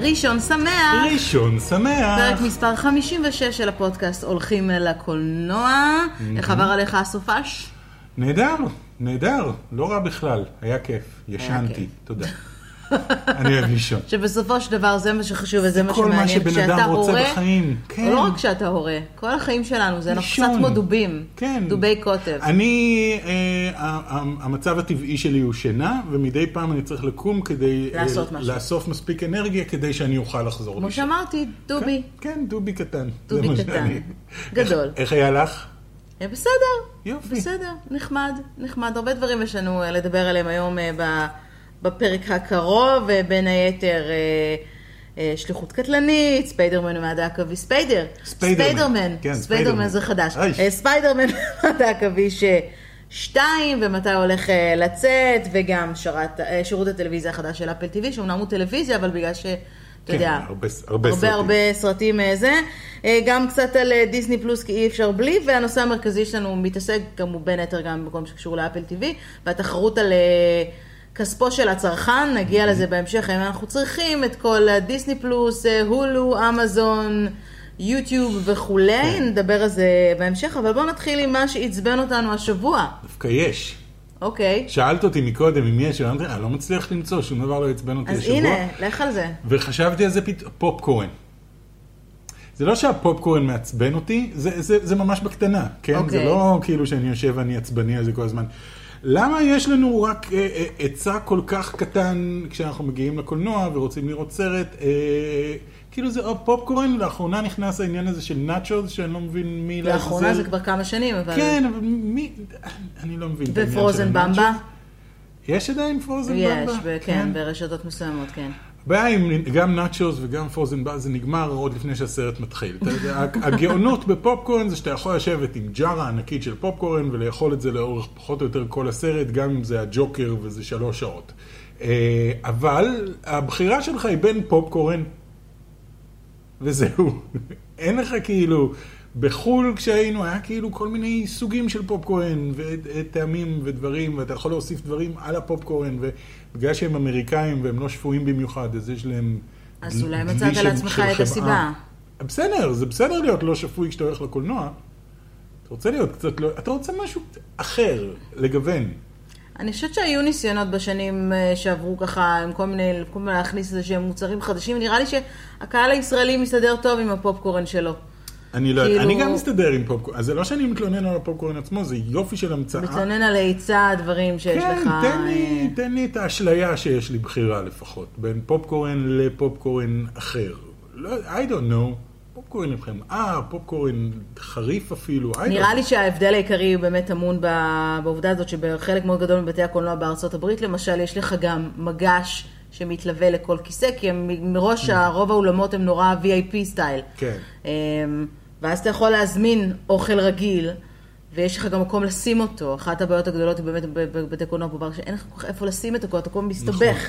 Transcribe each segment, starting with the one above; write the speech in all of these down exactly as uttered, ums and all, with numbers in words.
ראשון שמח. ראשון שמח. פרק מספר חמישים ושש של הפודקאסט הולכים אל הקולנוע. איך עבר עליך הסופש? נהדר, נהדר. לא רע בכלל. היה כיף. ישנתי. תודה. אני אוהב לישון. שבסופו של דבר זה מה שחשוב וזה מה שמעניין. כל מה שבן אדם רוצה בחיים. או לא רק שאתה הורה. כל החיים שלנו זה אנחנו קצת כמו דובים. כן. דובי קוטב. אני, המצב הטבעי שלי הוא שינה, ומדי פעם אני צריך לקום כדי לאסוף מספיק אנרגיה כדי שאני אוכל לחזור לישון. כמו שאמרתי, דובי. כן, דובי קטן. דובי קטן. גדול. איך היה לך? בסדר. יופי. בסדר. נחמד. נחמד. הרבה דברים יש לנו לדבר עליהם היום ב... בפרק הקרוב, בין היתר שליחות קטלנית, ספיידרמן ומדע עכבי, ספיידר, ספיידרמן, ספיידרמן זה חדש, ספיידרמן ומדע עכבי ששתיים, ומתי הולך לצאת, וגם שירות הטלוויזיה החדש של אפל טיווי, שאומנם הוא טלוויזיה, אבל בגלל ש... אתה יודע, הרבה הרבה סרטים זה, גם קצת על דיסני פלוס כי אי אפשר בלי, והנושא המרכזי שלנו מתעסק גם הוא בין היתר גם במקום שקשור לאפל טיווי, והתחרות על... כספו של הצרכן, נגיע לזה בהמשך, אם אנחנו צריכים את כל דיסני פלוס, הולו, אמזון, יוטיוב וכולי, נדבר על זה בהמשך, אבל בואו נתחיל עם מה שעצבן אותנו השבוע. דווקא יש. אוקיי. שאלת אותי מקודם אם יש, אני לא מצליח למצוא, שום דבר לא עצבן אותי השבוע. אז הנה, לך על זה. וחשבתי על זה פופקורן. זה לא שהפופקורן מעצבן אותי, זה, זה, זה ממש בקטנה, כן? Okay. זה לא כאילו שאני יושב ואני עצבני על זה כל הזמן. למה יש לנו רק עצה כל כך קטן כשאנחנו מגיעים לקולנוע ורוצים לראות סרט? אה, כאילו זה פופקורן, לאחרונה נכנס העניין הזה של נאצ'וז, שאני לא מבין מי... לאחרונה זה כבר כמה שנים, אבל... כן, אבל מי... אני לא מבין. ופרוזן במבה? יש עדיין פרוזן יש, במבה? יש, כן, ברשתות מסוימות, כן. הבעיה עם גם נאצ'וז וגם פרוזן במבה, זה נגמר עוד לפני שהסרט מתחיל. הגאונות בפופקורן זה שאתה יכול לשבת עם ג'ארה ענקית של פופקורן ולאכול את זה לאורך פחות או יותר כל הסרט, גם אם זה הג'וקר וזה שלוש שעות. אבל הבחירה שלך היא בין פופקורן וזהו. אין לך כאילו, בחול כשהיינו היה כאילו כל מיני סוגים של פופקורן וטעמים ודברים, ואתה יכול להוסיף דברים על הפופקורן, ובגלל שהם אמריקאים והם לא שפויים במיוחד, אז יש להם... אז אולי מצאת על עצמך את הסיבה. בסדר, זה בסדר להיות לא שפוי כשאתה הולך לקולנוע. אתה רוצה להיות קצת לא... אתה רוצה משהו אחר, לגוון. אני חושבת שהיו ניסיונות בשנים שעברו ככה, עם כל מיני, כל מיני להכניס איזה שהם מוצרים חדשים. נראה לי שהקהל הישראלי מסתדר טוב עם הפופקורן שלו. אני לא, אני גם מסתדר עם פופקורן. אז זה לא שאני מתלונן על הפופקורן עצמו, זה יופי של המצאה. מתלונן על היצע, דברים שיש לך... כן, תן לי, תן לי את האשליה שיש לי בחירה לפחות, בין פופקורן לפופקורן אחר. לא, I don't know. פופקורן לכם, אה, פופקורן חריף אפילו. נראה לי שההבדל העיקרי הוא באמת אמון בעובדה הזאת, שבחלק מאוד גדול מבתי הקולנוע בארצות הברית, למשל, יש לך גם מגש שמתלווה לכל כיסא, כי מראש הרוב האולמות הם נורא וי איי פי סטייל. כן. ואז אתה יכול להזמין אוכל רגיל, ויש לך גם מקום לשים אותו. אחת הבעיות הגדולות היא באמת בבתי קולנוע פה, שאין לך כל כך איפה לשים את הכל, אתה כל מסתבך.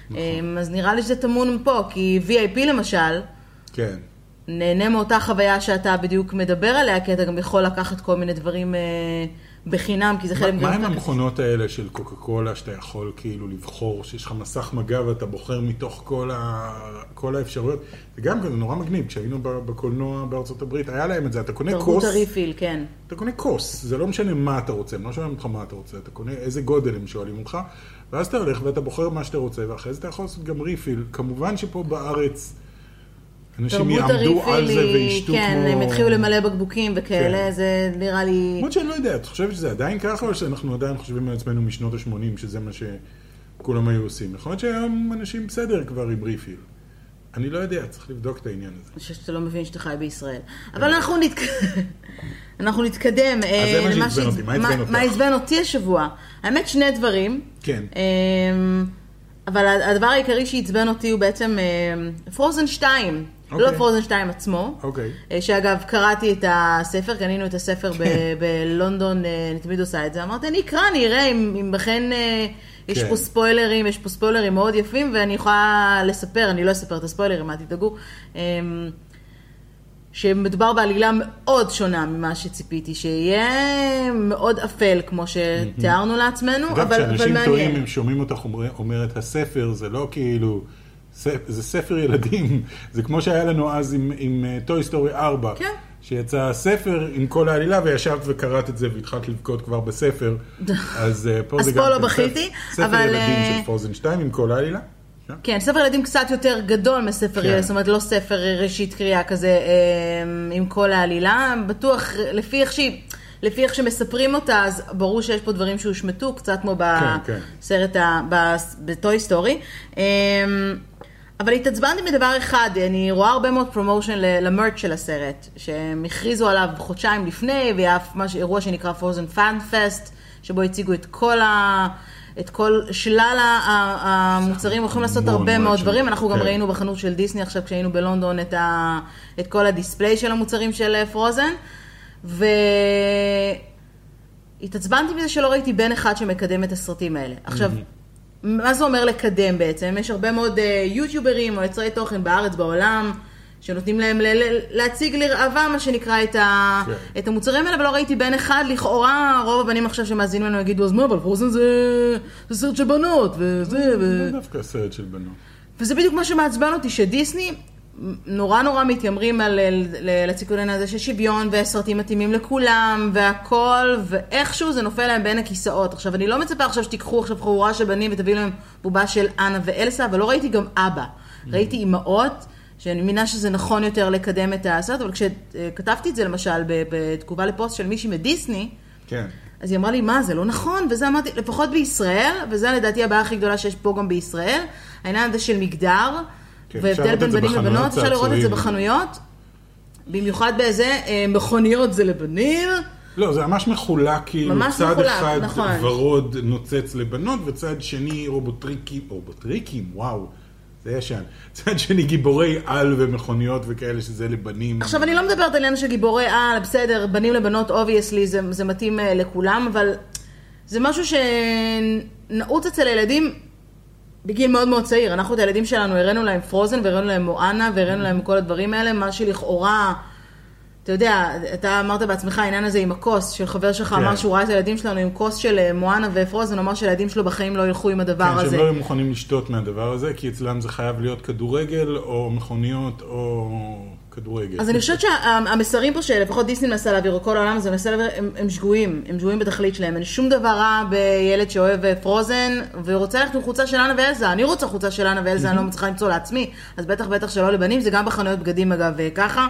אז נראה לי שזה תמון פה, כי וי איי פי למשל, כן. נהנה מאותה חוויה שאתה בדיוק מדבר עליה, כי אתה גם יכול לקחת כל מיני דברים בחינם, כי זה חלק... מה עם המכונות האלה של קוקה קולה, שאתה יכול כאילו לבחור, שיש לך מסך מגע ואתה בוחר מתוך כל, ה... כל האפשרויות? זה גם כזה נורא מגניב, כשהיינו בקולנוע בארצות הברית, היה להם את זה, אתה קונה כוס... תרבות הריפיל, כן. אתה קונה כוס, זה לא משנה מה אתה רוצה, הם לא שואלים אותך מה אתה רוצה, אתה קונה איזה גודל הם שואלים אותך, ואז אתה הולך ואתה בוחר מה שאתה רוצה, ואחרי זה אתה יכול לעשות גם ריפיל. כמובן שפה בארץ... אנשים יעמדו על זה וישתו כמו... כן, הם התחילו למלא בקבוקים וכאלה, זה נראה לי... כמו שאני לא יודע, את חושבת שזה עדיין ככה, או שאנחנו עדיין חושבים על עצמנו משנות ה-שמונים, שזה מה שכולם היו עושים? יכול להיות שהיום אנשים בסדר כבר עם ריפיל. אני לא יודע, צריך לבדוק את העניין הזה. אני חושבת שאתה לא מבין שאתה חי בישראל. אבל אנחנו נתקדם. אז זה מה שעצבן אותי, מה עצבן אותך? מה עצבן אותי השבוע? האמת שני דברים. כן. אבל הדבר העיקרי שעצבן אותי הוא בעצם פרוזן שתיים. לא פרוזן שתיים עצמו, שאגב קראתי את הספר, קנינו את הספר בלונדון, אני תמיד עושה את זה, אמרתי אני אקרא, אני אראה אם בכן יש פה ספוילרים, יש פה ספוילרים מאוד יפים, ואני יכולה לספר, אני לא אספר את הספוילרים, מה תדאגו, שמדובר בעלילה מאוד שונה ממה שציפיתי, שיהיה מאוד אפל, כמו שתיארנו לעצמנו, אבל מעניין. כשאנשים טועים, הם שומעים אותך אומרת, הספר זה לא כאילו... זה ספר ילדים, זה כמו שהיה לנו אז עם, עם טוי סטורי ארבע, כן. שיצא ספר עם כל העלילה, וישבת וקראת את זה, והתחלת לבכות כבר בספר, אז פה זה גם... אז פה לא בכיתי, ספר אבל... ילדים של פרוזן שתיים עם כל העלילה. כן, ספר ילדים קצת יותר גדול מספר ילדים, זאת אומרת לא ספר ראשית קריאה כזה עם כל העלילה, בטוח לפי איך שהיא, לפי איך שמספרים אותה, אז ברור שיש פה דברים שהושמטו, קצת כמו בסרט, בטוי סטורי. אבל התעצבנתי מדבר אחד, אני רואה הרבה מאוד פרומושן למרץ' של הסרט, שהם הכריזו עליו חודשיים לפני, והיה אירוע שנקרא Frozen Fan Fest, שבו הציגו את כל ה... את כל שלל המוצרים, הולכים לעשות הרבה מאוד דברים, אנחנו גם ראינו בחנות של דיסני עכשיו כשהיינו בלונדון את, ה, את כל הדיספליי של המוצרים של פרוזן, והתעצבנתי מזה שלא ראיתי בן אחד שמקדם את הסרטים האלה. עכשיו, מה זה אומר לקדם בעצם? יש הרבה מאוד יוטיוברים או יצרי תוכן בארץ, בעולם, שנותנים להם להציג לרעבה, מה שנקרא, את, ה... כן. את המוצרים האלה, ולא ראיתי בן אחד, לכאורה, רוב הבנים עכשיו שמאזינים לנו יגידו, אז מה, אבל פרוזן זה, זה סרט של בנות, וזה, ו... זה דווקא סרט של בנות. וזה בדיוק מה שמעצבן אותי, שדיסני נורא נורא מתיימרים על לציקולן הזה של שוויון, וסרטים מתאימים לכולם, והכל, ואיכשהו זה נופל להם בין הכיסאות. עכשיו, אני לא מצפה עכשיו שתיקחו עכשיו חבורה של בנים, ותביאו להם בובה של אנה ואלסה, אבל לא ראיתי גם אבא. ראיתי אמהות, שאני מאמינה שזה נכון יותר לקדם את הסרט, אבל כשכתבתי את זה למשל בתגובה לפוסט של מישהי מדיסני, כן. אז היא אמרה לי, מה, זה לא נכון? וזה אמרתי, לפחות בישראל, וזה לדעתי הבעיה הכי גדולה שיש פה גם בישראל, העניין הזה של מגדר, כן, והבדל בין בנים לבנות, אפשר לראות את זה בחנויות, במיוחד באיזה מכוניות זה לבנים. לא, זה ממש מחולק, כאילו ממש צד מחולק, אחד נכון. ורוד נוצץ לבנות, וצד שני רובוטריקים, רובוטריקים, וואו. זה ישן. צד שני גיבורי על ומכוניות וכאלה שזה לבנים. עכשיו אני לא מדברת עלינו שגיבורי על, בסדר, בנים לבנות, obviously, זה, זה מתאים לכולם, אבל זה משהו שנעוץ אצל הילדים בגיל מאוד מאוד צעיר. אנחנו את הילדים שלנו הראינו להם פרוזן, והראינו להם מואנה, והראינו להם כל הדברים האלה, מה שלכאורה, אתה יודע, אתה אמרת בעצמך העניין הזה עם הכוס, של חבר שלך אמר שהוא ראה את הילדים שלנו עם כוס של מואנה ופרוזן, אמר שהילדים שלו בחיים לא ילכו עם הדבר הזה. כן, שהם לא היו מוכנים לשתות מהדבר הזה, כי אצלם זה חייב להיות כדורגל, או מכוניות, או כדורגל. אז אני חושבת שהמסרים פה שלפחות דיסני מנסה להעביר, כל העולם הזה מנסה להעביר, הם, הם שגויים, הם שגויים בתכלית שלהם. אין שום דבר רע בילד שאוהב פרוזן, ורוצה ללכת עם חוצה של אנה ואלזה. אני רוצה חוצה של אנה ואלזה, אני לא מצליחה למצוא לעצמי, אז בטח בטח שלא לבנים, זה גם בחנויות בגדים אגב ככה.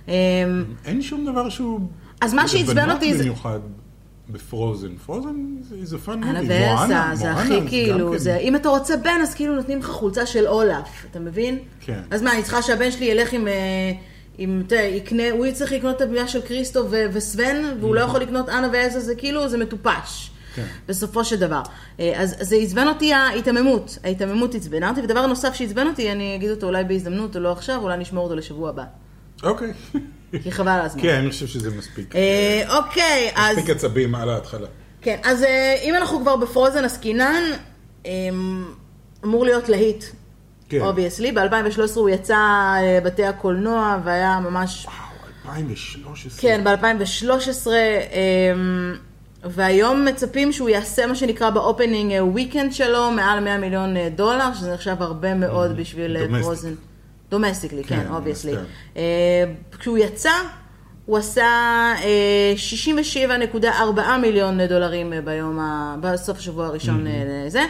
אין שום דבר שהוא... אז מה שעצבן אותי זה... במיוחד בפרוזן. פרוזן זה פאן מובי. אנה ואלסה, זה הכי כאילו, אם אתה רוצה בן, אז כאילו נותנים לך חולצה של אולף, אתה מבין? כן. אז מה, אני צריכה שהבן שלי ילך עם, יקנה, הוא יצטרך לקנות את הביאה של קריסטו וסוון, והוא לא יכול לקנות אנה ואלסה, זה כאילו, זה מטופש. כן. בסופו של דבר. אז זה עצבן אותי ההתאממות, ההתאממות עצבנה אותי, ודבר נוסף שהצבן אותי, אני אגיד אותו אולי בהזדמנות או לא עכשיו, אולי נשמור אותו לשבוע הבא. אוקיי. כי חבל על הזמן. כן, אני חושב שזה מספיק. אוקיי, אז... מספיק עצבים על ההתחלה. כן, אז אם אנחנו כבר בפרוזן עסקינן, אמור להיות להיט. כן. obviously, ב-אלפיים ושלוש עשרה הוא יצא בתי הקולנוע, והיה ממש... וואו, אלפיים ושלוש עשרה. כן, ב-אלפיים ושלוש עשרה, והיום מצפים שהוא יעשה מה שנקרא באופנינג וויקנד שלו, מעל מאה מיליון דולר, שזה נחשב הרבה מאוד בשביל פרוזן. דומסטיקלי, כן, obviously. כשהוא יצא, הוא עשה שישים ושבע נקודה ארבע מיליון דולרים ביום, בסוף השבוע הראשון לזה.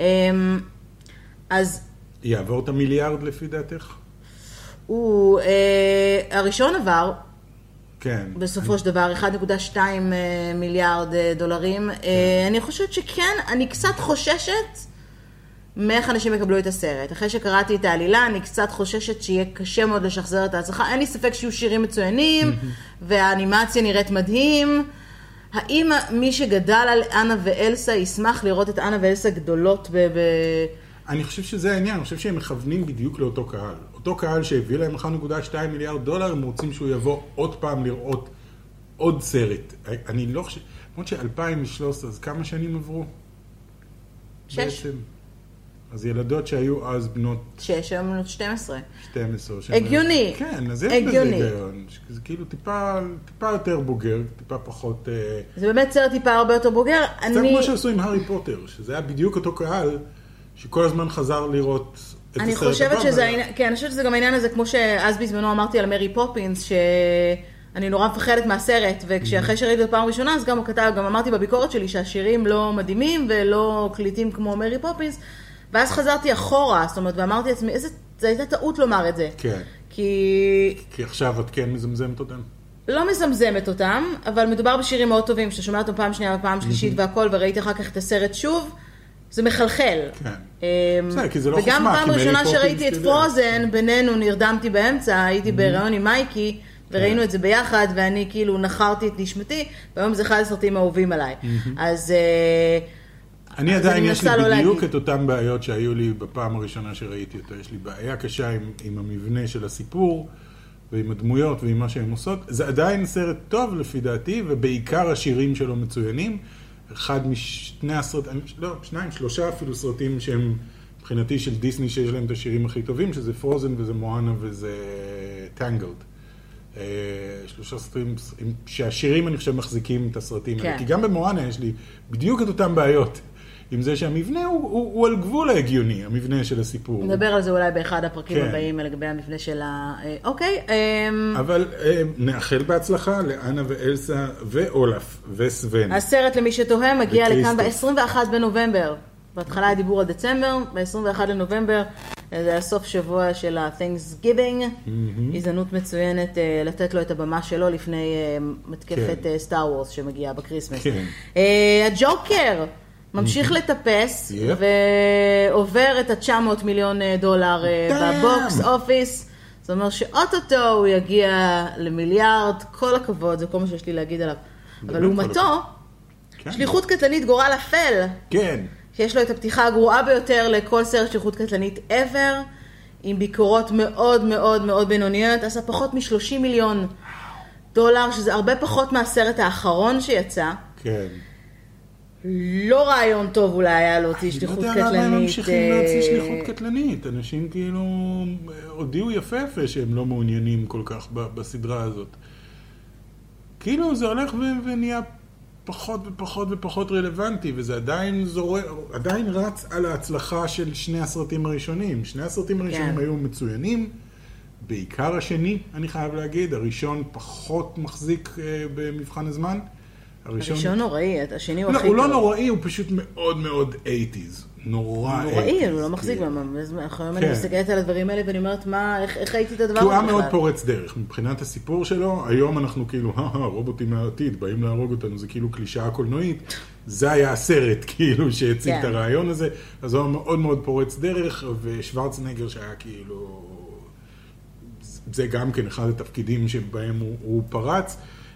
אז... יעבור את המיליארד לפי דעתך? הוא, הראשון עבר, כן. בסופו של דבר, אחד נקודה שתיים מיליארד דולרים. אני חושבת שכן, אני קצת חוששת, מאיך אנשים יקבלו את הסרט. אחרי שקראתי את העלילה, אני קצת חוששת שיהיה קשה מאוד לשחזר את ההצלחה. אין לי ספק שיהיו שירים מצוינים, והאנימציה נראית מדהים. האם מי שגדל על אנה ואלסה ישמח לראות את אנה ואלסה גדולות ב... אני חושב שזה העניין, אני חושב שהם מכוונים בדיוק לאותו קהל. אותו קהל שהביא להם אחד נקודה שתיים מיליארד דולר, הם רוצים שהוא יבוא עוד פעם לראות עוד סרט. אני לא חושב... למרות ש-אלפיים ושלוש עשרה, אז כמה שנים עברו? שש. בעצם. אז ילדות שהיו אז בנות... שש, היום בנות שתים עשרה. שתים עשרה. הגיוני. כן, אז יש בזה היגיון. זה כאילו טיפה, טיפה יותר בוגר, טיפה פחות... זה באמת סרט טיפה הרבה יותר בוגר. קצת אני... כמו שעשו עם הארי פוטר, שזה היה בדיוק אותו קהל, שכל הזמן חזר לראות אני חושבת שזה העניין, כן, אני חושבת שזה גם העניין הזה, כמו שאז בזמנו אמרתי על מרי פופינס, שאני נורא מפחדת מהסרט, וכשאחרי שראיתי את פעם ראשונה, אז גם הוא כתב, גם אמרתי בביקורת שלי שהשירים לא מדהימים ולא קליטים כמו מרי פופינס, ואז חזרתי אחורה, זאת אומרת, ואמרתי לעצמי, איזה, זה הייתה טעות לומר את זה. כן. כי... כי עכשיו את כן מזמזמת אותם? לא מזמזמת אותם, אבל מדובר בשירים מאוד טובים, שאתה שומע אותם פעם שנייה ופעם שלישית והכל, וראיתי אחר כך את הסרט שוב, זה מחלחל. כן. בסדר, כי זה לא חוכמה. וגם פעם ראשונה שראיתי את פרוזן, בינינו נרדמתי באמצע, הייתי בהיריון עם מייקי, וראינו את זה ביחד, ואני כאילו נחרתי את נשמתי, והיום זה אחד הסרטים האהובים עליי. אז... אני עדיין יש לי בדיוק את אותם בעיות שהיו לי בפעם הראשונה שראיתי אותו. יש לי בעיה קשה עם, עם המבנה של הסיפור, ועם הדמויות ועם מה שהן עושות. זה עדיין סרט טוב לפי דעתי, ובעיקר השירים שלו מצוינים. אחד משני הסרטים, לא, שניים, שלושה אפילו סרטים שהם מבחינתי של דיסני שיש להם את השירים הכי טובים, שזה פרוזן וזה מואנה וזה טנגלד. שלושה סרטים, שהשירים אני חושב מחזיקים את הסרטים האלה. כי גם במואנה יש לי בדיוק את אותם בעיות. עם זה שהמבנה הוא, הוא, הוא על גבול ההגיוני, המבנה של הסיפור. נדבר על זה אולי באחד הפרקים כן. הבאים לגבי המבנה של ה... אוקיי. אבל נאחל בהצלחה לאנה ואלסה ואולף וסוון. הסרט למי שתוהה מגיע לכאן ב-עשרים ואחד בנובמבר. בהתחלה היה דיבור על דצמבר, ב-עשרים ואחד לנובמבר, זה הסוף שבוע של ה-Thanksgiving, mm-hmm. הזדמנות מצוינת uh, לתת לו את הבמה שלו לפני uh, מתקפת כן. uh, סטאר וורס שמגיעה בקריסמס. כן. Uh, הג'וקר ממשיך לטפס yep. ועובר את ה-תשע מאות מיליון דולר uh, בבוקס אופיס. זאת אומרת שאוטוטו הוא יגיע למיליארד, כל הכבוד, זה כל מה שיש לי להגיד עליו. אבל לעומתו, כן. שליחות קטלנית גורל אפל. כן. שיש לו את הפתיחה הגרועה ביותר לכל סרט שליחות קטלנית ever, עם ביקורות מאוד מאוד מאוד בינוניות, עשה פחות מ-שלושים מיליון דולר, שזה הרבה פחות מהסרט האחרון שיצא. כן. לא רעיון טוב אולי היה להוציא שליחות קטלנית. אני לא יודע למה הם ממשיכים להוציא שליחות קטלנית. אנשים כאילו הודיעו יפה יפה שהם לא מעוניינים כל כך בסדרה הזאת. כאילו זה הולך ונהיה פחות ופחות ופחות רלוונטי, וזה עדיין זורק, עדיין רץ על ההצלחה של שני הסרטים הראשונים. שני הסרטים הראשונים היו מצוינים, בעיקר השני, אני חייב להגיד, הראשון פחות מחזיק במבחן הזמן. הראשון, הראשון נוראי, השני הוא הכי טוב. הוא לא נוראי, הוא פשוט מאוד מאוד אייטיז. נורא נוראי, הוא לא מחזיק ממש. היום אני מסתכלת על הדברים האלה ואני אומרת, מה, איך ראיתי את הדבר הזה? הוא היה מאוד פורץ דרך. מבחינת הסיפור שלו, היום אנחנו כאילו, רובוטים מהעתיד, באים להרוג אותנו, זה כאילו קלישאה קולנועית. זה היה הסרט, כאילו, שהציג את הרעיון הזה. אז הוא מאוד מאוד פורץ דרך, ושוורצנגר שהיה כאילו, זה גם כן אחד התפקידים שבהם הוא פרץ.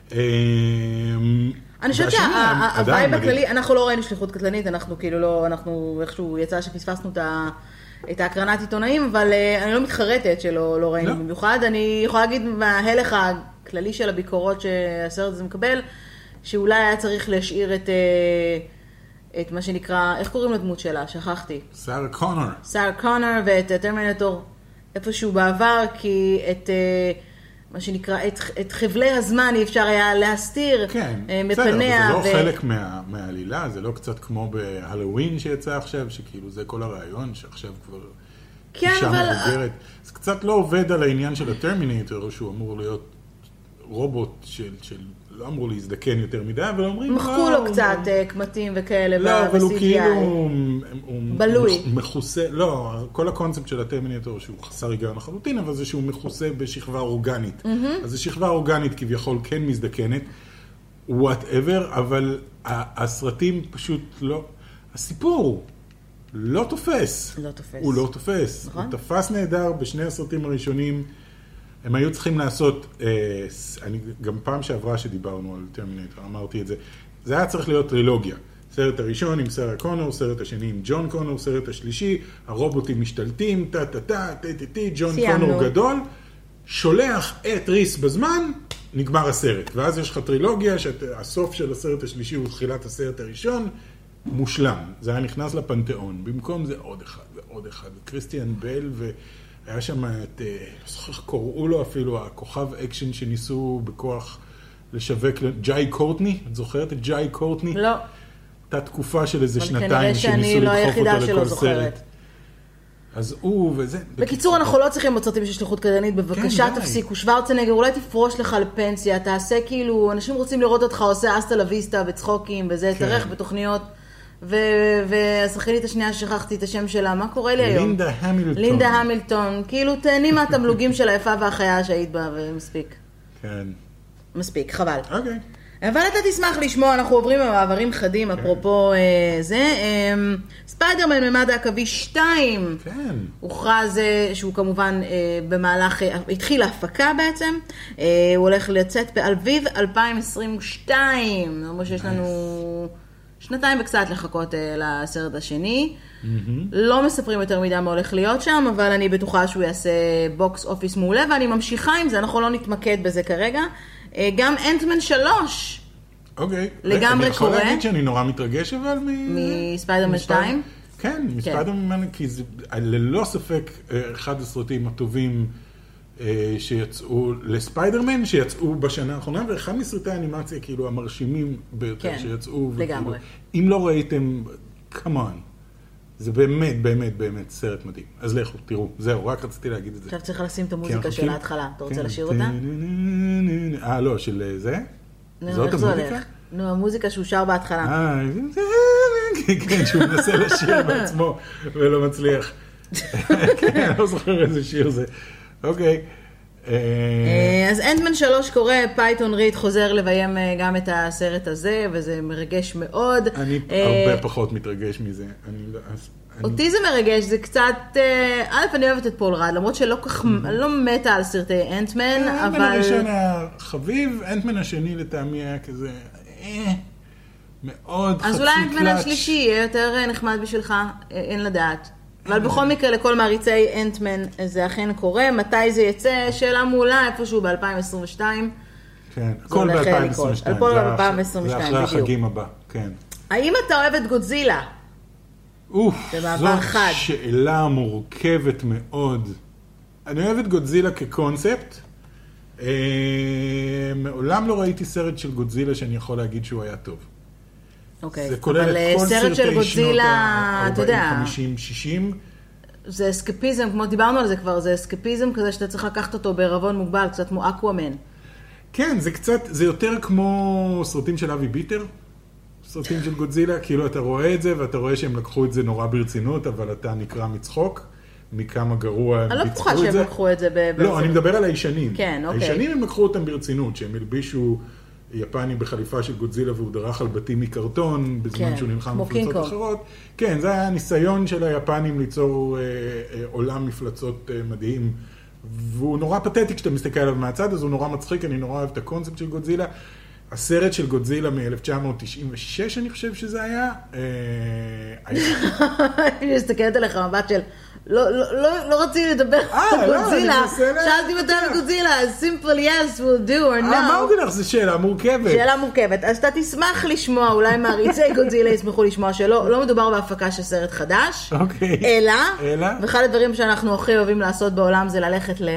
אני חושבת שהווייב הכללי, אנחנו לא ראינו שליחות קטלנית, אנחנו כאילו לא, אנחנו איכשהו יצא שפספסנו את ההקרנת עיתונאים, אבל אני לא מתחרטת שלא ראינו במיוחד. אני יכולה להגיד מההלך הכללי של הביקורות שהסרט הזה מקבל, שאולי היה צריך להשאיר את, את מה שנקרא, איך קוראים לדמות שלה? שכחתי. סארה קונר. סארה קונר ואת טרמינטור איפשהו בעבר, כי את... מה שנקרא, את, את חבלי הזמן אי אפשר היה להסתיר כן, מפניה. בסדר, אבל זה לא ו... חלק מה, מהעלילה, זה לא קצת כמו בהלווין שיצא עכשיו, שכאילו זה כל הרעיון, שעכשיו כבר כן, אישה אבל... מבוגרת. זה קצת לא עובד על העניין של הטרמינטור, שהוא אמור להיות רובוט של, של לא אמור להזדקן יותר מדי, אבל אומרים... מחקו לו קצת קמטים וכאלה ב-סי ג'י איי. לא, אבל הוא כאילו... בלוי. מכוסה, לא, כל הקונספט של הטרמינטור שהוא חסר היגיון לחלוטין, אבל זה שהוא מכוסה בשכבה אורגנית. אז השכבה האורגנית כביכול כן מזדקנת, whatever, אבל הסרטים פשוט לא... הסיפור לא תופס. לא תופס. הוא לא תופס. הוא תפס נהדר בשני הסרטים הראשונים, הם היו צריכים לעשות, אה, אני, גם פעם שעברה שדיברנו על טרמינטור, אמרתי את זה, זה היה צריך להיות טרילוגיה. סרט הראשון עם סארה קונור, סרט השני עם ג'ון קונור, סרט השלישי, הרובוטים משתלטים, טה טה טה, טה טה טה, ג'ון קונור גדול, שולח את ריס בזמן, נגמר הסרט. ואז יש לך טרילוגיה, שהסוף של הסרט השלישי הוא תחילת הסרט הראשון, מושלם. זה היה נכנס לפנתיאון. במקום זה עוד אחד ועוד אחד. קריסטיאן בל ו... היה שם את, קוראו לו אפילו, הכוכב אקשן שניסו בכוח לשווק, ג'אי קורטני, את זוכרת את ג'אי קורטני? לא. הייתה תקופה של איזה שנתיים שניסו לדחוף אותו לכל סרט. אז הוא וזה... בקיצור, אנחנו לא צריכים מוצאים של שליחות קטלנית, בבקשה תפסיקו. שוורצנגר, אולי תפרוש לך לפנסיה, תעשה כאילו, אנשים רוצים לראות אותך, עושה אסטה לויסטה בצחוקים, וזה תארך בתוכניות, והשחקנית השנייה שכחתי את השם שלה, מה קורה לי היום? לינדה המילטון. לינדה המילטון, כאילו תהני מהתמלוגים של היפה והחיה שהיית בה, ומספיק. כן. מספיק, חבל. אוקיי. אבל אתה תשמח לשמוע, אנחנו עוברים במעברים חדים, אפרופו זה. ספיידרמן ממד העכבי שתיים, הוכרז שהוא כמובן במהלך, התחיל ההפקה בעצם, הוא הולך לצאת באביב אלפיים עשרים ושתיים, זאת אומרת שיש לנו שנתיים וקצת לחכות לסרט השני. לא מספרים יותר מידה מה הולך להיות שם, אבל אני בטוחה שהוא יעשה בוקס אופיס מעולה, ואני ממשיכה עם זה, אנחנו לא נתמקד בזה כרגע. גם אנטמן שלוש. אוקיי. לגמרי קורה. אני יכול להגיד שאני נורא מתרגש אבל מ... מספיידרמן שתיים? כן, מספיידרמן, כי זה ללא ספק אחד הסרטים הטובים שיצאו לספיידרמן, שיצאו בשנה האחרונה, ואחד מסרטי האנימציה כאילו המרשימים ביותר שיצאו. לגמרי. אם לא ראיתם, come on. זה באמת, באמת, באמת סרט מדהים. אז לכו, תראו, זהו, רק רציתי להגיד את זה. עכשיו צריך לשים את המוזיקה של ההתחלה. אתה רוצה לשיר אותה? אה, לא, של זה? זאת המוזיקה? נו, המוזיקה שהוא שר בהתחלה. אה, כן, שהוא מנסה לשיר בעצמו ולא מצליח. כן, אני לא זוכר איזה שיר זה. אוקיי. אז אנטמן שלוש קורה, פייתון ריד חוזר לביים גם את הסרט הזה, וזה מרגש מאוד. אני הרבה פחות מתרגש מזה. אותי זה מרגש, זה קצת, א', אני אוהבת את פול רד, למרות שלא כך, לא מתה על סרטי אנטמן, אבל... אנטמן הראשון היה חביב, אנטמן השני לטעמי היה כזה, מאוד חצי קלאץ'. אז אולי אנטמן השלישי יהיה יותר נחמד בשבילך, אין לדעת. אבל בכל מקרה, לכל מעריצי אנטמן זה אכן קורה. מתי זה יצא? שאלה מעולה, איפשהו ב-אלפיים עשרים ושתיים. כן, הכל ב-אלפיים עשרים ושתיים. הכל ב-אלפיים עשרים ושתיים, בדיוק. זה אחרי החגים הבא, כן. האם אתה אוהב את גודזילה? אוף, זאת שאלה מורכבת מאוד. אני אוהב את גודזילה כקונספט. מעולם לא ראיתי סרט של גודזילה שאני יכול להגיד שהוא היה טוב. אוקיי, אבל סרט של גודזילה, אתה יודע, ארבעים, חמישים, שישים. זה אסקפיזם, כמו דיברנו על זה כבר, זה אסקפיזם כזה שאתה צריך לקחת אותו בערבון מוגבל, קצת כמו אקוואמן. כן, זה קצת, זה יותר כמו סרטים של אבי ביטר, סרטים של גודזילה, כאילו אתה רואה את זה ואתה רואה שהם לקחו את זה נורא ברצינות, אבל אתה נקרא מצחוק, מכמה גרוע הם ביצחו את זה. אני לא בטוחה שהם לקחו את זה ברצינות. לא, אני מדבר על הישנים. כן, אוקיי. הישנים הם לקחו אותם ברצינות, שהם הלבישו יפני בחליפה של גודזילה והוא דרך על בתים מקרטון בזמן כן, שהוא נלחם מפלצות אחרות. כן, זה היה הניסיון של היפנים ליצור אה, אה, עולם מפלצות אה, מדהים, והוא נורא פתטי כשאתה מסתכל עליו מהצד, אז הוא נורא מצחיק, אני נורא אוהב את הקונספט של גודזילה. הסרט של גודזילה מ-אלף תשע מאות תשעים ושש, אני חושב שזה היה. אני מסתכלת עליך מבט של... לא, לא, לא, לא רציתי לדבר על גודזילה. שאלתי מתי על גודזילה, simple yes will do or no. מה הוא גדח? זו שאלה מורכבת. שאלה מורכבת. אז אתה תשמח לשמוע, אולי מעריצי גודזילה ישמחו לשמוע שלא, לא מדובר בהפקה של סרט חדש. אוקיי. אלא, אלא? ואחד הדברים שאנחנו הכי אוהבים לעשות בעולם זה ללכת ל...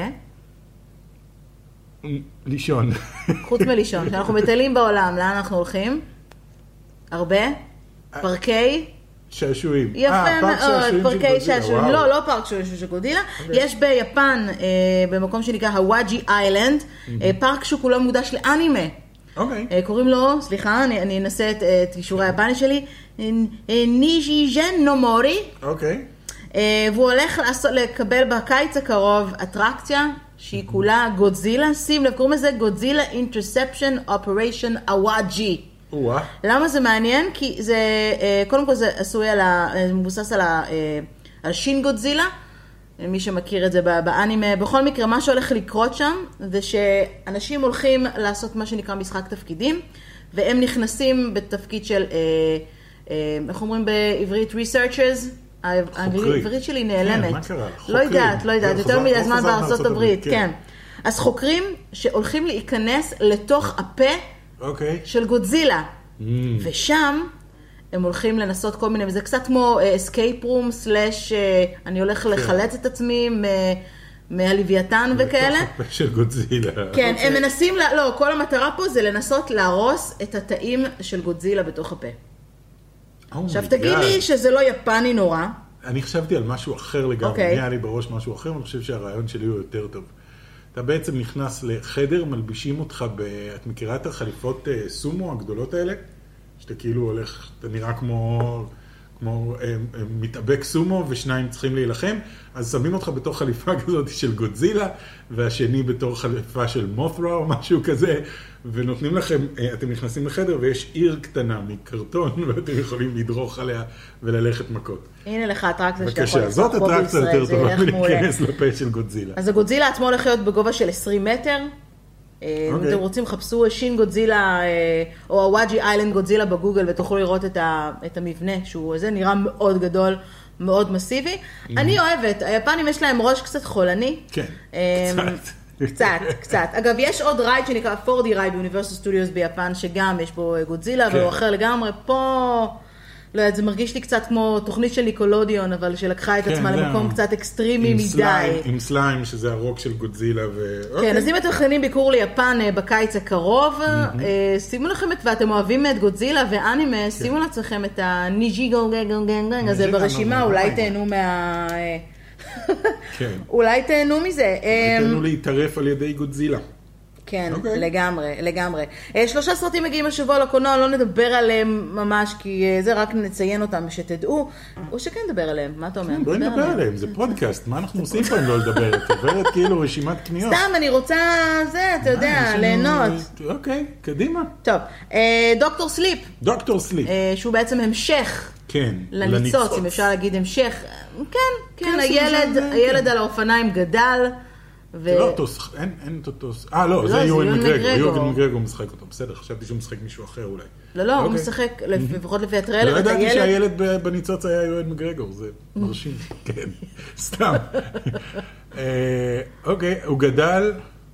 לישון. חוץ מלישון. כשאנחנו מטיילים בעולם, לאן אנחנו הולכים? הרבה? פארקי? שעשועים. יפה מאוד, פארקי שעשועים. לא, לא פארק שעשועים של גודזילה. יש ביפן, במקום שנקרא הוואג'י איילנד, פארק שכולו מוקדש לאנימה. אוקיי. קוראים לו, סליחה, אני אנסה את אישורי היפני שלי, ניז'יז'ן נומורי. אוקיי. והוא הולך לקבל בקיץ הקרוב אטרקציה שהיא כולה גודזילה. שים לב, קוראים לזה גודזילה אינטרספשן אופריישן הוואג'י. למה זה מעניין? כי זה, קודם כל זה עשוי על ה... מבוסס על ה... על שין גודזילה, מי שמכיר את זה באנימה. בכל מקרה, מה שהולך לקרות שם, זה שאנשים הולכים לעשות מה שנקרא משחק תפקידים, והם נכנסים בתפקיד של, איך אומרים בעברית? researchers? העברית שלי נעלמת. מה קרה? לא יודעת, לא יודעת. יותר מדי זמן בארצות הברית, כן. אז חוקרים שהולכים להיכנס לתוך הפה, אוקיי. של גודזילה. Mm. ושם הם הולכים לנסות כל מיני, וזה קצת כמו אסקייפ רום, סלש, אני הולך כן. לחלץ את עצמי מהלוויתן וכאלה. בתוך הפה של גודזילה. כן, okay. הם מנסים, לא, כל המטרה פה זה לנסות להרוס את התאים של גודזילה בתוך הפה. Oh עכשיו תגיד God. לי שזה לא יפני נורא. אני חשבתי על משהו אחר לגמרי, אוקיי. היה לי בראש משהו אחר, אני חושב שהרעיון שלי הוא יותר טוב. אתה בעצם נכנס לחדר, מלבישים אותך ב... את מכירה את החליפות סומו הגדולות האלה? שאתה כאילו הולך, אתה נראה כמו... כמו אה, אה, מתאבק סומו ושניים צריכים להילחם, אז שמים אותך בתור חליפה כזאת של גודזילה, והשני בתור חליפה של מות'רה או משהו כזה, ונותנים לכם, אה, אתם נכנסים לחדר ויש עיר קטנה מקרטון, ואתם יכולים לדרוך עליה וללכת מכות. הנה לך אטרקציה שאתה יכול בבקשה, זאת אטרקציה יותר טובה מלהיכנס לפה של גודזילה. אז הגודזילה עצמו הולך להיות בגובה של עשרים מטר, אם אתם רוצים, חפשו שין גודזילה, או הוואג'י איילנד גודזילה בגוגל, ותוכלו לראות את המבנה, שהוא זה נראה מאוד גדול, מאוד מסיבי. אני אוהבת, היפנים יש להם ראש קצת חולני. כן, קצת. קצת, קצת. אגב, יש עוד רייד שנקרא פור די רייד באוניברסיטי סטודיוס ביפן, שגם יש בו גודזילה, והוא אחר לגמרי. פה, לא יודעת, זה מרגיש לי קצת כמו תוכנית של ניקולודיון, אבל שלקחה את עצמה למקום קצת אקסטרימי מדי. עם סליים, שזה הרוק של גודזילה. כן, אז אם אתם מכנים ביקור ליפן בקיץ הקרוב, שימו לכם את, ואתם אוהבים את גודזילה ואנימה, שימו לעצמכם את הניג'י גולגנגנגנג הזה ברשימה, אולי תהנו מה... אולי תהנו מזה. תהנו להתערף על ידי גודזילה. כן, okay. לגמרי, לגמרי. שלושה סרטים מגיעים השבוע לקולנוע, לא נדבר עליהם ממש, כי זה רק נציין אותם שתדעו, או שכן נדבר עליהם, מה אתה אומר? כן, בואי נדבר עליהם, זה פודקאסט, מה אנחנו עושים פה אם לא לדבר? את עוברת כאילו רשימת קניות. סתם, אני רוצה, זה, אתה יודע, ליהנות. אוקיי, קדימה. טוב, דוקטור סליפ. דוקטור סליפ. שהוא בעצם המשך. כן, לניצוץ, אם אפשר להגיד המשך. כן, כן, הילד על האופניים גדל. זה לא אותו, אין אותו, אה לא, זה יואן מגרגור, יואן מגרגור משחק אותו, בסדר, חשבתי שהוא משחק מישהו אחר אולי. לא, לא, הוא משחק, לפחות לפי הטריילר, לא ידעתי שהילד בניצוץ היה יואן מגרגור, זה מרשים, כן, סתם. אוקיי, הוא גדל,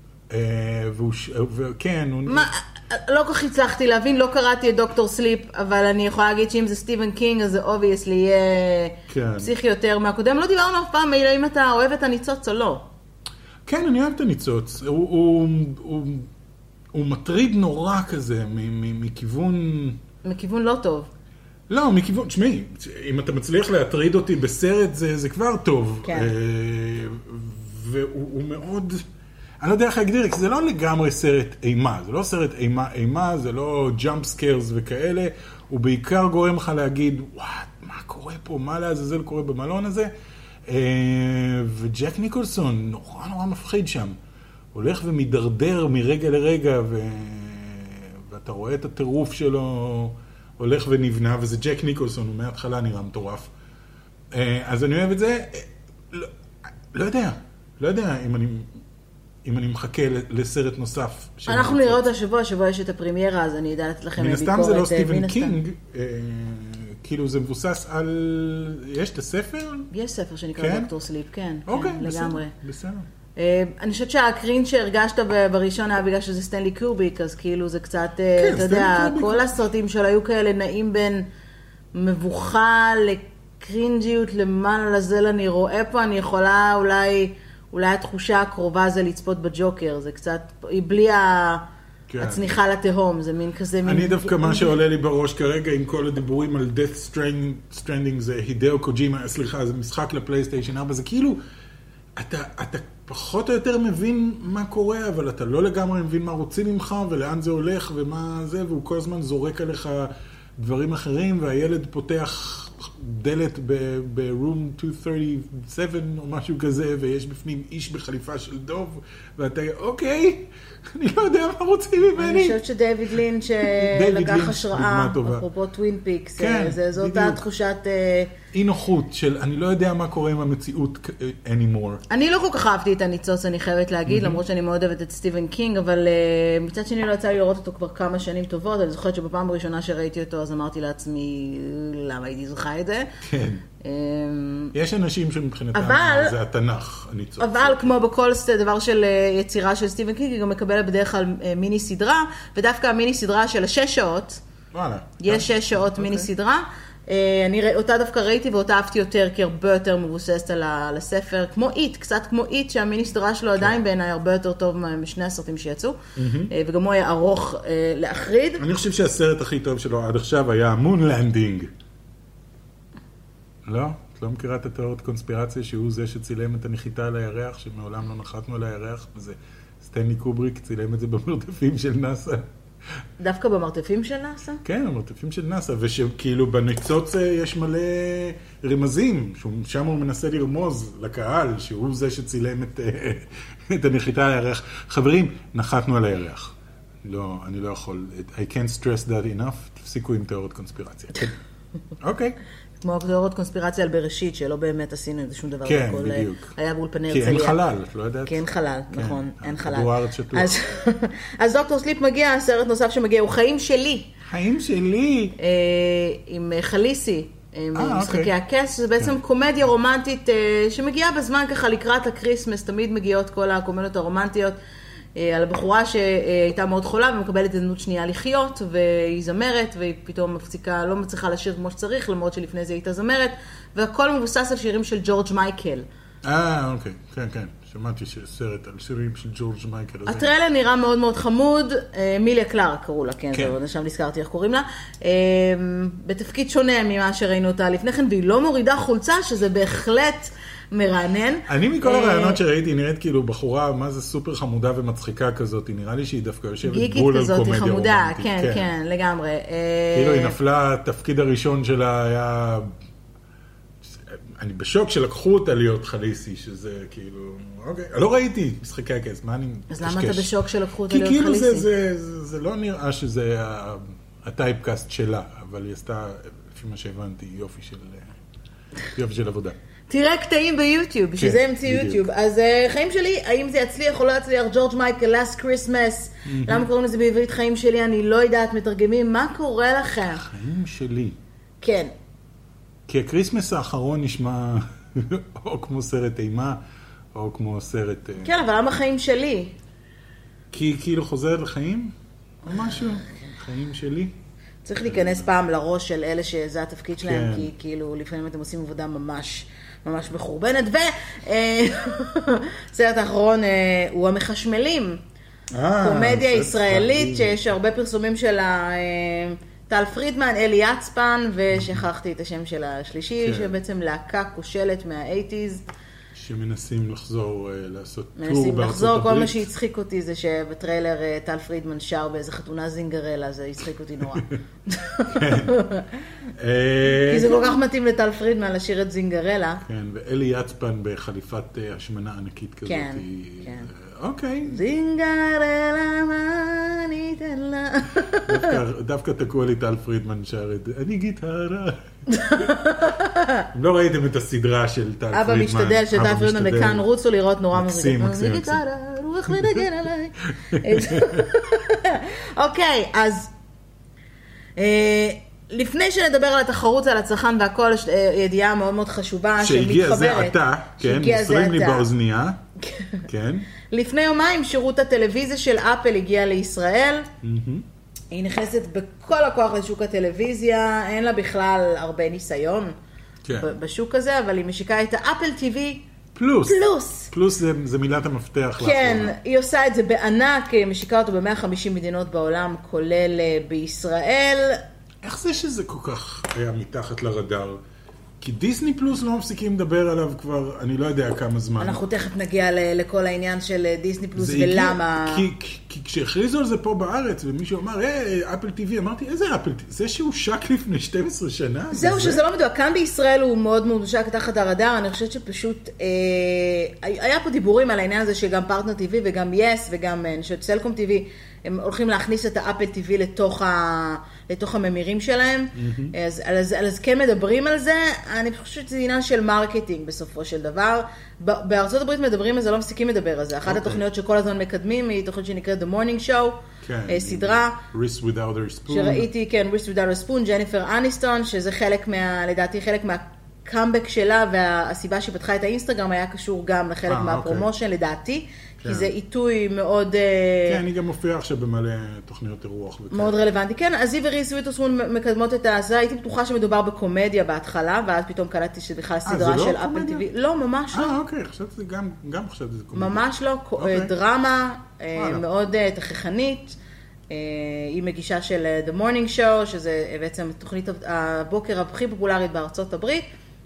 וכן, הוא... לא כל כך הצלחתי להבין, לא קראתי את דוקטור סליפ, אבל אני יכולה להגיד שאם זה סטיבן קינג, אז זה obviously יהיה פסיכי יותר מהקודם. לא דיברנו אף פעם, אם אתה אוהב את הניצוץ או לא. כן, אני אוהב את הניצוץ. הוא, הוא, הוא, הוא מטריד נורא כזה, מכיוון... מכיוון לא טוב. לא, מכיוון... תשמעי, אם אתה מצליח להטריד אותי בסרט, זה, זה כבר טוב. כן. והוא מאוד... אני לא יודע איך להגדיר, כי זה לא לגמרי סרט אימה. זה לא סרט אימה, אימה, זה לא ג'אמפ סקיירס וכאלה. הוא בעיקר גורם לך להגיד, וואט, מה קורה פה? מה לעזאזל קורה במלון הזה? וג'ק ניקולסון נורא נורא מפחיד שם, הולך ומדרדר מרגע לרגע, ו... ואתה רואה את הטירוף שלו הולך ונבנה, וזה ג'ק ניקולסון, הוא מההתחלה נראה מטורף. אז אני אוהב את זה, לא, לא יודע, לא יודע אם אני, אם אני מחכה לסרט נוסף. אנחנו נראה אותה שבוע, השבוע יש את הפרימיירה, אז אני אדע לתת לכם ביקורת. מן הסתם זה לא סטיבן קינג, כאילו זה מבוסס על... יש את הספר? יש ספר שנקרא דוקטור סליפ, כן. אוקיי, לגמרי. בסדר. אני חושבת שהקרין שהרגשת בראשון היה בגלל שזה סטנלי קוביק, אז כאילו זה קצת, אתה יודע, כל הסרטים שלו היו כאלה נעים בין מבוכה לקרינג'יות למעלה לזל אני רואה פה, אני יכולה אולי, אולי התחושה הקרובה זה לצפות בג'וקר, זה קצת, בלי ה... הצניחה לתהום, זה מין כזה... אני דווקא מה שעולה לי בראש כרגע עם כל הדיבורים על Death Stranding זה הידאו קוג'ימה, סליחה, זה משחק לפלייסטיישן ארבע, זה כאילו, אתה, אתה פחות או יותר מבין מה קורה, אבל אתה לא לגמרי מבין מה רוצים ממך ולאן זה הולך ומה זה, והוא כל הזמן זורק עליך דברים אחרים, והילד פותח דלת ב-room מאתיים שלושים ושבע או משהו כזה, ויש בפנים איש בחליפה של דוב, ואתה, אוקיי, אני לא יודע מה רוצים ממני. אני חושבת שדייוויד לינץ' לקח השראה, אפרופו טווין פיקס, זאת התחושת... אי נוחות של אני לא יודע מה קורה עם המציאות anymore. אני לא כל כך אהבתי את הניצוץ, אני חייבת להגיד, למרות שאני מאוד אוהבת את סטיבן קינג, אבל מצד שני לא יצא לי לראות אותו כבר כמה שנים טובות, אני זוכרת שבפעם הראשונה שראיתי אותו, אז אמרתי לעצמי, למה הייתי זוכה את זה? כן. יש אנשים שמבחינתם זה התנ"ך, הניצוץ. אבל כמו בכל דבר של יצירה של סטיבן קינג, היא גם מקבלת בדרך כלל מיני סדרה, ודווקא המיני סדרה של השש שעות, יש שש שעות מיני סדרה, אני אותה דווקא ראיתי ואותה אהבתי יותר, כי הרבה יותר מבוססת על הספר, כמו איט, קצת כמו איט, שהמיני סדרה שלו עדיין בעיניי הרבה יותר טוב משני הסרטים שיצאו, וגם הוא היה ארוך להחריד. אני חושב שהסרט הכי טוב שלו עד עכשיו היה מון לנדינג. לא? את לא מכירה את התיאוריות קונספירציה שהוא זה שצילם את הנחיתה על הירח, שמעולם לא נחתנו על הירח, וזה סטנלי קובריק צילם את זה במרתפים של נאסא. דווקא במרתפים של נאסא? כן, במרתפים של נאסא, ושכאילו בניצוץ יש מלא רמזים, שם הוא מנסה לרמוז לקהל, שהוא זה שצילם את, את הנחיתה על הירח. חברים, נחתנו על הירח. לא, אני לא יכול. I can't stress that enough. תפסיקו עם תיאוריות קונספירציה. אוקיי. כמו תיאוריות קונספירציה על בראשית, שלא באמת עשינו את זה שום דבר. כן, בדיוק. היה באולפני הרצליה. כי אין חלל, את לא יודעת? כי אין חלל, נכון, אין חלל. כדור הארץ שטוח. אז דוקטור סליפ מגיע, סרט נוסף שמגיע, הוא חיים שלי. חיים שלי. עם חליסי. משחקי הכס, זה בעצם קומדיה רומנטית שמגיעה בזמן ככה לקראת הקריסמס, תמיד מגיעות כל הקומדיות הרומנטיות על הבחורה שהייתה מאוד חולה ומקבלת הזדמנות שנייה לחיות, והיא זמרת והיא פתאום מפסיקה, לא מצליחה לשיר כמו שצריך, למרות שלפני זה הייתה זמרת, והכל מבוסס על שירים של ג'ורג' מייקל. אה, אוקיי, כן, כן, שמעתי סרט על שירים של ג'ורג' מייקל. הטריילר נראה מאוד מאוד חמוד, מיליה קלארק קראו לה, כן, זהו, שם נזכרתי איך קוראים לה, בתפקיד שונה ממה שראינו אותה לפני כן, והיא לא מורידה חולצה, שזה בהחלט מרענן. אני מכל הרעיונות שראיתי, נראית כאילו בחורה, מה זה סופר חמודה ומצחיקה כזאת, היא נראה לי שהיא דווקא יושבת בול על קומדיה רומנטית. חמודה, כן, כן, לגמרי. כאילו היא נפלה, התפקיד הראשון שלה היה... אני בשוק שלקחו אותה להיות חליסי, שזה כאילו... אוקיי, לא ראיתי משחקי הכס, מה אני אז למה אתה בשוק שלקחו אותה להיות חליסי? חליסי? כי כאילו זה לא נראה שזה הטייפקאסט שלה, אבל היא עשתה, לפי מה שהבנתי, יופי של עבודה. תראה קטעים ביוטיוב, שזה אמצעי יוטיוב. אז חיים שלי, האם זה יצליח או לא יצליח? ג'ורג' מייקל, Last Christmas. למה קוראים לזה בעברית חיים שלי? אני לא יודעת, מתרגמים. מה קורה לכם? חיים שלי. כן. כי הקריסמס האחרון נשמע או כמו סרט אימה, או כמו סרט... כן, אבל למה חיים שלי? כי כאילו חוזרת לחיים? או משהו? חיים שלי? צריך להיכנס פעם לראש של אלה שזה התפקיד שלהם, כי כאילו לפעמים אתם עושים עבודה ממש... ממש מחורבנת, וסרט האחרון הוא המחשמלים, קומדיה ישראלית שיש הרבה פרסומים של טל פרידמן, אלי יצפן, ושכחתי את השם של השלישי, שבעצם להקה כושלת מה-שמונים. שמנסים לחזור לעשות טור מנסים בארצות לחזור, הברית. כל מה שהצחיק אותי זה שבטריילר טל פרידמן שר באיזה חתונה זינגרלה, זה הצחיק אותי נורא. כי זה כל כך מתאים לטל פרידמן לשיר את זינגרלה. כן, ואלי יצפן בחליפת השמנה ענקית כזאת. כן, כן. אוקיי. זינגרלה, מה ניתן לה? דווקא תקוע לי טל פרידמן שרת, אני גיטרה. לא ראיתם את הסדרה של טל פרידמן. אבא משתדל שטל פרידמן וכאן רוצו לראות נורא מקסים, מקסים, מקסים. רוח לנגן עליי. אוקיי, אז לפני שנדבר על התחרות על הצרכן והכל, ידיעה מאוד מאוד חשובה שהגיע זה אתה, כן, מוסרים לי באוזנייה. כן. לפני יומיים שירות הטלוויזיה של אפל הגיע לישראל. היא נכנסת בכל הכוח לשוק הטלוויזיה, אין לה בכלל הרבה ניסיון כן. בשוק הזה, אבל היא משיקה את האפל טי וי פלוס. פלוס. פלוס זה, זה מילת המפתח. כן, לאחרונה. היא עושה את זה בענק, היא משיקה אותו ב-מאה וחמישים מדינות בעולם, כולל בישראל. איך זה שזה כל כך היה מתחת לרדאר? כי דיסני פלוס לא מפסיקים לדבר עליו כבר, אני לא יודע כמה זמן. אנחנו תכף נגיע ל- לכל העניין של דיסני פלוס ולמה. כי, כי, כי כשהכריזו על זה פה בארץ, ומישהו אמר, אה, אפל טי וי, אמרתי, איזה אפל טי וי? זה שהוא שק לפני שתים עשרה שנה? זהו, שזה לא מדויק. כאן בישראל הוא מאוד מאוד שק תחת הרדאר, אני חושבת שפשוט, אה, היה פה דיבורים על העניין הזה שגם פרטנר טי וי וגם יס וגם, אני חושבת, סלקום טי וי, הם הולכים להכניס את האפל טי וי לתוך, ה, לתוך הממירים שלהם, mm-hmm. אז, אז, אז כן מדברים על זה, אני חושבת שזה עניין של מרקטינג בסופו של דבר, בארצות הברית מדברים על זה, לא מפסיקים לדבר על זה, אחת okay. התוכניות שכל הזמן מקדמים, היא תוכנית שנקראת The Morning Show, כן, סדרה, Reese Without a Spoon, שראיתי, כן, Reese Without a Spoon, ג'ניפר אניסטון, שזה חלק מה, לדעתי חלק מהקאמבק שלה, והסיבה שהיא פתחה את האינסטגרם היה קשור גם לחלק ah, מהפרומושן, okay. לדעתי, כי זה עיתוי מאוד... כן, היא גם מופיעה עכשיו במלא תוכניות אירוח. מאוד רלוונטי. כן, אז היא וריס וויטרספון מקדמות את זה. הייתי בטוחה שמדובר בקומדיה בהתחלה, ואז פתאום קלטתי שבכלל סדרה של אפל טי וי. לא, ממש לא. אה, אוקיי, חשבתי זה גם, גם חשבתי זה קומדיה. ממש לא, דרמה מאוד תככנית. היא מגישה של The Morning Show, שזה בעצם תוכנית הבוקר הכי פופולרית בארצות הברית.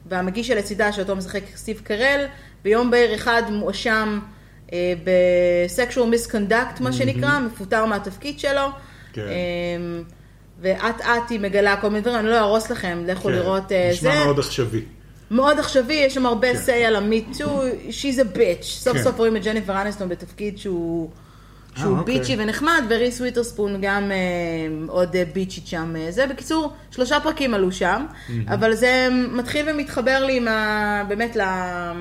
והמגיש שלצידה שאותו משחק סטיב קרל, ביום בהיר אחד מואשם אה, בסקשואל מיסקונדקט, מה שנקרא, מפוטר מהתפקיד שלו. כן. אה, ואת את היא מגלה כל מיני דברים, אני לא ארוס לכם, לכו כן. לראות אה, נשמע זה. מאוד עכשווי. מאוד עכשווי, יש שם הרבה כן. say על ה-Me Too, she's a bitch. סוף כן. סוף רואים את ג'ניפר אניסטון בתפקיד שהוא... שהוא אה, ביצ'י אוקיי. ונחמד, וריס וויטרספון גם אה, עוד אה, ביצ'ית שם. אה, זה בקיצור, שלושה פרקים עלו שם, mm-hmm. אבל זה מתחיל ומתחבר לי עם ה, באמת ל,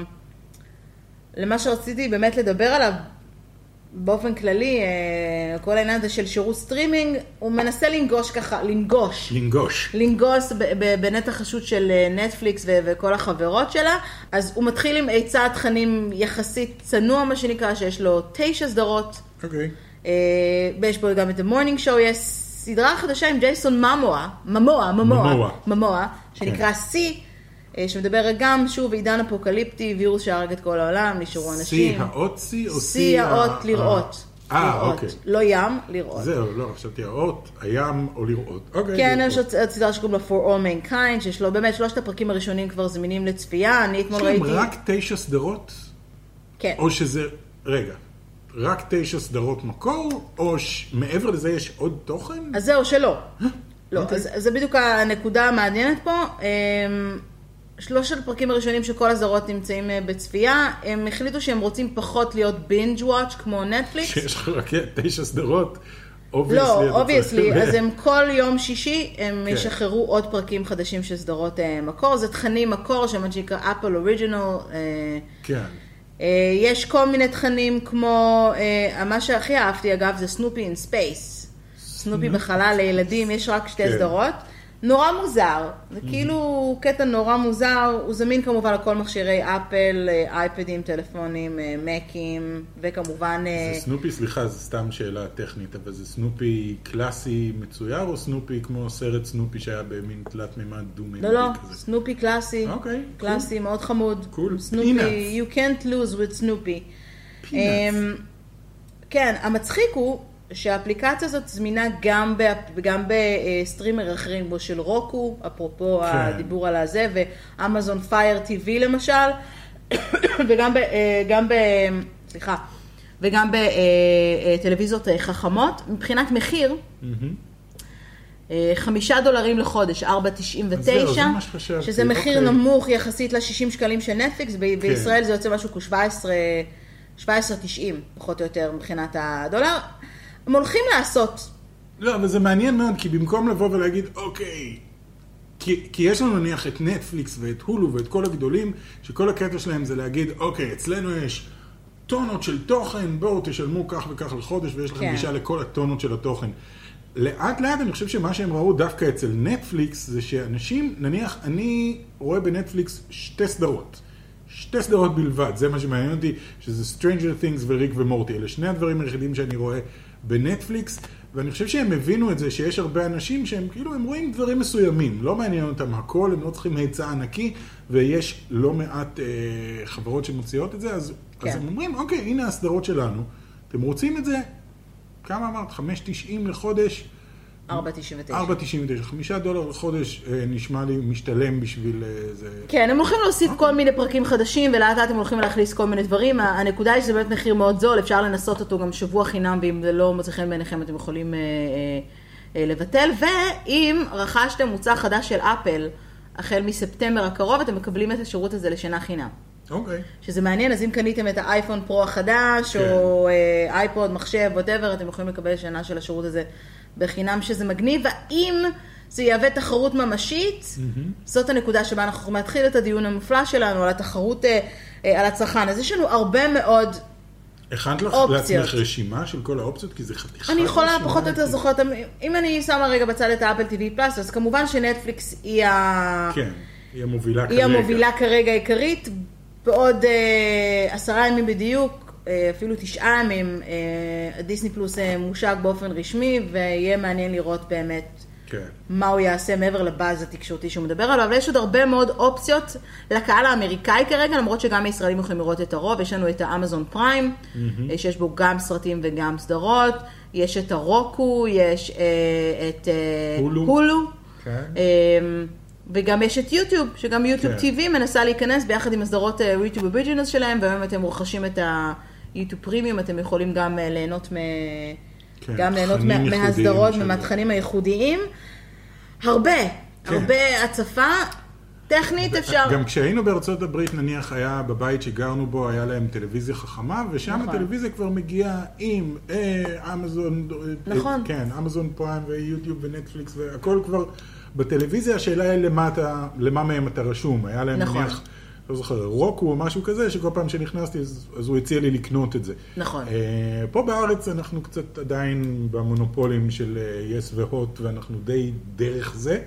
למה שרציתי באמת לדבר עליו באופן כללי, אה, כל העניין הזה של שירות סטרימינג, הוא מנסה לנגוש ככה, לנגוש. לנגוש. לנגוש בנתח השוט של נטפליקס ו- וכל החברות שלה, אז הוא מתחיל עם היצע תכנים יחסית צנוע, מה שנקרא, שיש לו תשע סדרות, אוקיי. ויש פה גם את המורנינג שואו, יש סדרה חדשה עם ג'ייסון ממואה, ממואה, ממואה, ממואה, שנקרא סי, שמדבר גם שוב עידן אפוקליפטי, וירוס שהרג את כל העולם, נשארו אנשים. סי האות סי או סי? סי האות לראות. אה, אוקיי. לא ים, לראות. זהו, לא, חשבתי האות, הים או לראות. כן, יש עוד סדרה שקוראים לה For All Mankind, שיש לו באמת שלושת הפרקים הראשונים כבר זמינים לצפייה, אני אתמול ראיתי... יש להם רק תשע סדרות? כן. או שזה, רגע. רק תשע סדרות מקור, או ש... מעבר לזה יש עוד תוכן? אז זהו, שלא. לא, אז זה בדיוק הנקודה המעניינת פה. שלושת הפרקים הראשונים שכל הסדרות נמצאים בצפייה, הם החליטו שהם רוצים פחות להיות בינג' וואץ' כמו נטפליקס. שיש לך רק תשע סדרות? לא, obviously, אז הם כל יום שישי, הם ישחררו עוד פרקים חדשים של סדרות מקור. זה תכנים מקור, שמה שנקרא אפל אוריג'ינל. כן. יש כל מיני תכנים כמו, מה שהכי אהבתי אגב זה סנופי אין ספייס. סנופי בחלל לילדים, יש רק שתי סדרות. נורא מוזר, זה כאילו קטע נורא מוזר, הוא זמין כמובן לכל מכשירי אפל, אייפדים, טלפונים, מקים, וכמובן... זה סנופי, סליחה, זו סתם שאלה טכנית, אבל זה סנופי קלאסי מצויר, או סנופי כמו סרט סנופי שהיה במין תלת מימד דו-מימדי כזה? לא, לא, סנופי קלאסי, אוקיי, קלאסי, מאוד חמוד. קול, סנופי, you can't lose with סנופי. פינאץ. כן, המצחיק הוא... שהאפליקציה הזאת זמינה גם, גם בסטרימר אחרים בו של רוקו, אפרופו כן. הדיבור על הזה, ואמזון פייר טיווי למשל, וגם ב, גם ב, סליחה, וגם בטלוויזיות חכמות, מבחינת מחיר, mm-hmm. חמישה דולרים לחודש, ארבע תשעים ותשע, שזה מחיר אוקיי. נמוך יחסית ל-שישים שקלים של נטפליקס, ב- כן. בישראל זה יוצא משהו כשבע עשרה תשעים, פחות או יותר מבחינת הדולר. הם הולכים לעשות. לא, אבל זה מעניין מאוד, כי במקום לבוא ולהגיד, אוקיי, כי, כי יש לנו נניח את נטפליקס ואת הולו ואת כל הגדולים, שכל הקטע שלהם זה להגיד, אוקיי, אצלנו יש טונות של תוכן, בואו תשלמו כך וכך לחודש, ויש לכם גישה לכל הטונות של התוכן. לאט לאט אני חושב שמה שהם ראו דווקא אצל נטפליקס, זה שאנשים, נניח, אני רואה בנטפליקס שתי סדרות. שתי סדרות בלבד, זה מה שמעניין אותי, שזה Stranger Things וריק ומורטי. אלה שני הדברים היחידים שאני רואה בנטפליקס, ואני חושב שהם הבינו את זה, שיש הרבה אנשים שהם כאילו, הם רואים דברים מסוימים, לא מעניין אותם הכל, הם לא צריכים היצע ענקי, ויש לא מעט אה, חברות שמוציאות את זה, אז, כן. אז הם אומרים, אוקיי, הנה הסדרות שלנו, אתם רוצים את זה? כמה אמרת? חמש תשעים לחודש? ארבע תשעים ותשע. ארבע תשעים ותשע, חמישה דולר לחודש נשמע לי משתלם בשביל זה. כן, הם הולכים להוסיף כל מיני פרקים חדשים, ולאט לאט הם הולכים להכניס כל מיני דברים. הנקודה היא שזה באמת מחיר מאוד זול, אפשר לנסות אותו גם שבוע חינם, ואם זה לא מוצא חן בעיניכם אתם יכולים לבטל. ואם רכשתם מוצר חדש של אפל, החל מספטמבר הקרוב, אתם מקבלים את השירות הזה לשנה חינם. אוקיי. שזה מעניין, אז אם קניתם את האייפון פרו החדש, או אייפוד, מחשב, whatever, אתם יכולים לקבל שנה של השירות הזה בחינם, שזה מגניב. והאם זה יהווה תחרות ממשית, mm-hmm. זאת הנקודה שבה אנחנו יכולים להתחיל את הדיון המופלא שלנו על התחרות, אה, אה, על הצרכן. אז יש לנו הרבה מאוד אופציות. הכנת לך לעצמך רשימה של כל האופציות? כי זה חתיכה. אני יכולה פחות או יותר זוכרת, אם אני שמה רגע בצד את האפל טי וי פלאס, אז כמובן שנטפליקס היא, ה... כן, היא המובילה היא כרגע. היא המובילה כרגע עיקרית, בעוד אה, עשרה ימים בדיוק, אפילו תשעה ימים, דיסני פלוס מושק באופן רשמי, ויהיה מעניין לראות באמת כן. מה הוא יעשה מעבר לבאז התקשורתי שהוא מדבר עליו, אבל יש עוד הרבה מאוד אופציות לקהל האמריקאי כרגע, למרות שגם הישראלים יכולים לראות את הרוב. יש לנו את האמזון פריים, mm-hmm. שיש בו גם סרטים וגם סדרות, יש את הרוקו, יש את הולו, הולו. כן. וגם יש את יוטיוב, שגם יוטיוב כן. טי וי מנסה להיכנס ביחד עם הסדרות יוטיוב אוריג'ינלס שלהם, והיום אתם רוכשים את היוטיוב פרימיום, אתם יכולים גם ליהנות, מ... כן, גם ליהנות מהסדרות, מהתכנים הייחודיים. הרבה, כן. הרבה הצפה. טכנית אפשר... גם כשהיינו בארצות הברית, נניח היה בבית שגרנו בו, היה להם טלוויזיה חכמה, ושם נכון. הטלוויזיה כבר מגיעה עם אה, אמזון, נכון. אה, כן, אמזון פריים ויוטיוב ונטפליקס, והכל כבר בטלוויזיה. השאלה היא למה, אתה, למה מהם אתה רשום. היה להם נכון. נניח, לא זוכר, רוקו או משהו כזה, שכל פעם שנכנסתי, אז, אז הוא הציע לי לקנות את זה. נכון. אה, פה בארץ אנחנו קצת עדיין במונופולים של יס והוט, ואנחנו די דרך זה.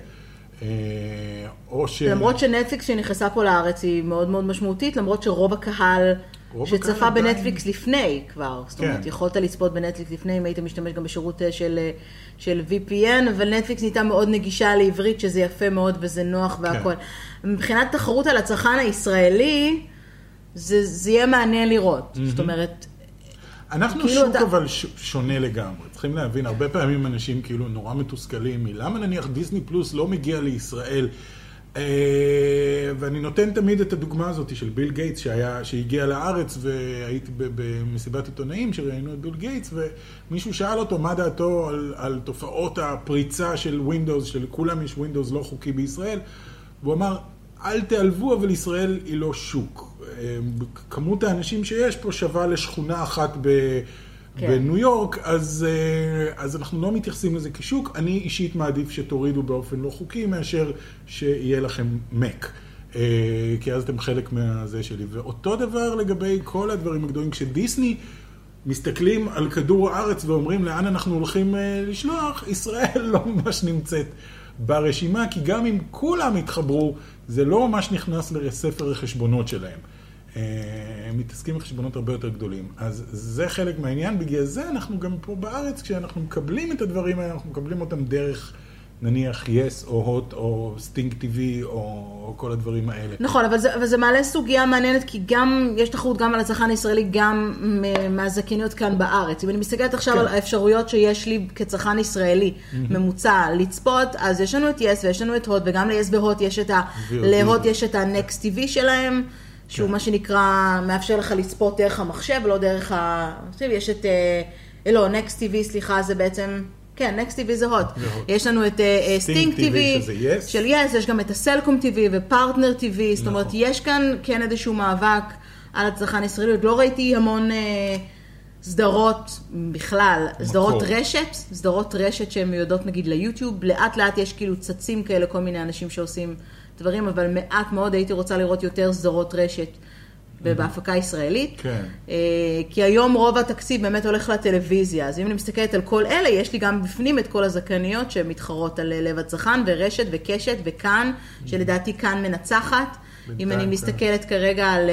או ש... למרות שנטפליקס שנכנסה פה לארץ היא מאוד מאוד משמעותית, למרות שרוב הקהל רוב שצפה הקהל בנטפליקס עדיין... לפני כבר, זאת אומרת, כן. יכולת לצפות בנטפליקס לפני, אם היית משתמש גם בשירות של, של וי פי אן, אבל נטפליקס נהייתה מאוד נגישה לעברית, שזה יפה מאוד וזה נוח והכל. כן. מבחינת תחרות על הצרכן הישראלי, זה, זה יהיה מעניין לראות. Mm-hmm. זאת אומרת... אנחנו כאילו שוק אתה... אבל ש... שונה לגמרי. צריכים להבין, הרבה פעמים אנשים כאילו נורא מתוסכלים, למה נניח דיסני פלוס לא מגיע לישראל? אה, ואני נותן תמיד את הדוגמה הזאת של ביל גייטס, שהיה, שהגיע לארץ, והייתי במסיבת עיתונאים שראינו את ביל גייטס, ומישהו שאל אותו מה דעתו על, על תופעות הפריצה של ווינדוס, שלכולם יש ווינדוס לא חוקי בישראל, והוא אמר, אל תעלבו, אבל ישראל היא לא שוק. כמות האנשים שיש פה שווה לשכונה אחת ב... כן. בניו יורק, אז, אז אנחנו לא מתייחסים לזה כשוק. אני אישית מעדיף שתורידו באופן לא חוקי, מאשר שיהיה לכם מק. כי אז אתם חלק מהזה שלי. ואותו דבר לגבי כל הדברים הגדולים. כשדיסני מסתכלים על כדור הארץ ואומרים לאן אנחנו הולכים לשלוח, ישראל לא ממש נמצאת ברשימה, כי גם אם כולם התחברו, זה לא ממש נכנס לספר החשבונות שלהם. הם מתעסקים בחשבונות הרבה יותר גדולים. אז זה חלק מהעניין. בגלל זה אנחנו גם פה בארץ, כשאנחנו מקבלים את הדברים האלה, אנחנו מקבלים אותם דרך, נניח, יס או הוט או סטינג טי וי או כל הדברים האלה. נכון, אבל זה, אבל זה מעלה סוגיה מעניינת, כי גם יש תחרות גם על הצרכן הישראלי, גם מהזכייניות כאן בארץ. אם אני מסתכלת עכשיו כן. על האפשרויות שיש לי כצרכן ישראלי mm-hmm. ממוצע לצפות, אז יש לנו את יס ויש לנו את הוט, וגם ליס והוט יש את ה... להוט יש את הנקסט טי וי שלהם, שהוא מה שנקרא, מאפשר לך לצפות דרך המחשב, לא דרך ה... יש את... לא, נקסט טי וי, סליחה, זה בעצם... כן, נקסט טי וי זה הוט. יש לנו את סטינג טי וי של יס, יש גם את הסלקום טי וי ופרטנר טי וי, זאת אומרת, יש כאן כן איזשהו מאבק על הצרכן הישראלי. לא ראיתי המון סדרות בכלל, סדרות רשת, סדרות רשת שהן מיועדות נגיד ליוטיוב, לאט לאט יש כאילו צצים כאלה, כל מיני אנשים שעושים דברים, אבל מעט מאוד הייתי רוצה לראות יותר סדרות רשת בהפקה ישראלית. כן. כי היום רוב התקציב באמת הולך לטלוויזיה, אז אם אני מסתכלת על כל אלה, יש לי גם בפנים את כל הזכניות שמתחרות על לב הצרכן, ורשת וקשת וכאן, שלדעתי כאן מנצחת. אם אני מסתכלת כרגע על...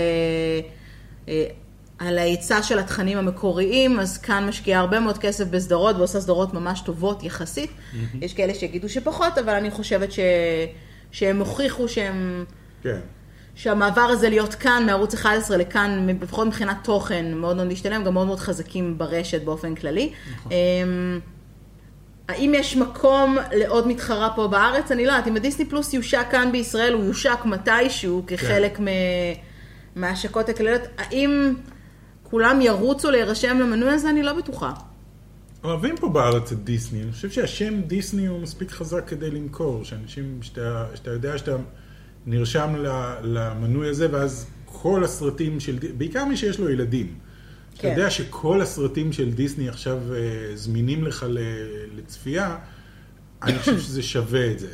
על ההיצע של התכנים המקוריים, אז כאן משקיעה הרבה מאוד כסף בסדרות, ועושה סדרות ממש טובות יחסית. יש כאלה שיגידו שפחות, אבל אני חושבת ש... שהם הוכיחו שהם... כן. שהמעבר הזה להיות כאן, מערוץ אחד עשרה לכאן, לפחות מבחינת תוכן, מאוד מאוד משתלם, גם מאוד מאוד חזקים ברשת באופן כללי. נכון. האם יש מקום לעוד מתחרה פה בארץ? אני לא יודעת, אם הדיסני פלוס יושק כאן בישראל, הוא יושק מתישהו כחלק כן. מההשקות הכלליות. האם כולם ירוצו להירשם למנוי הזה? אני לא בטוחה. אוהבים פה בארץ את דיסני. אני חושב שהשם דיסני הוא מספיק חזק כדי למכור, שאנשים, שאתה, שאתה יודע שאתה נרשם למנוי הזה, ואז כל הסרטים של, בעיקר מי שיש לו ילדים, כן. אתה יודע שכל הסרטים של דיסני עכשיו זמינים לך לצפייה, אני חושב שזה שווה את זה.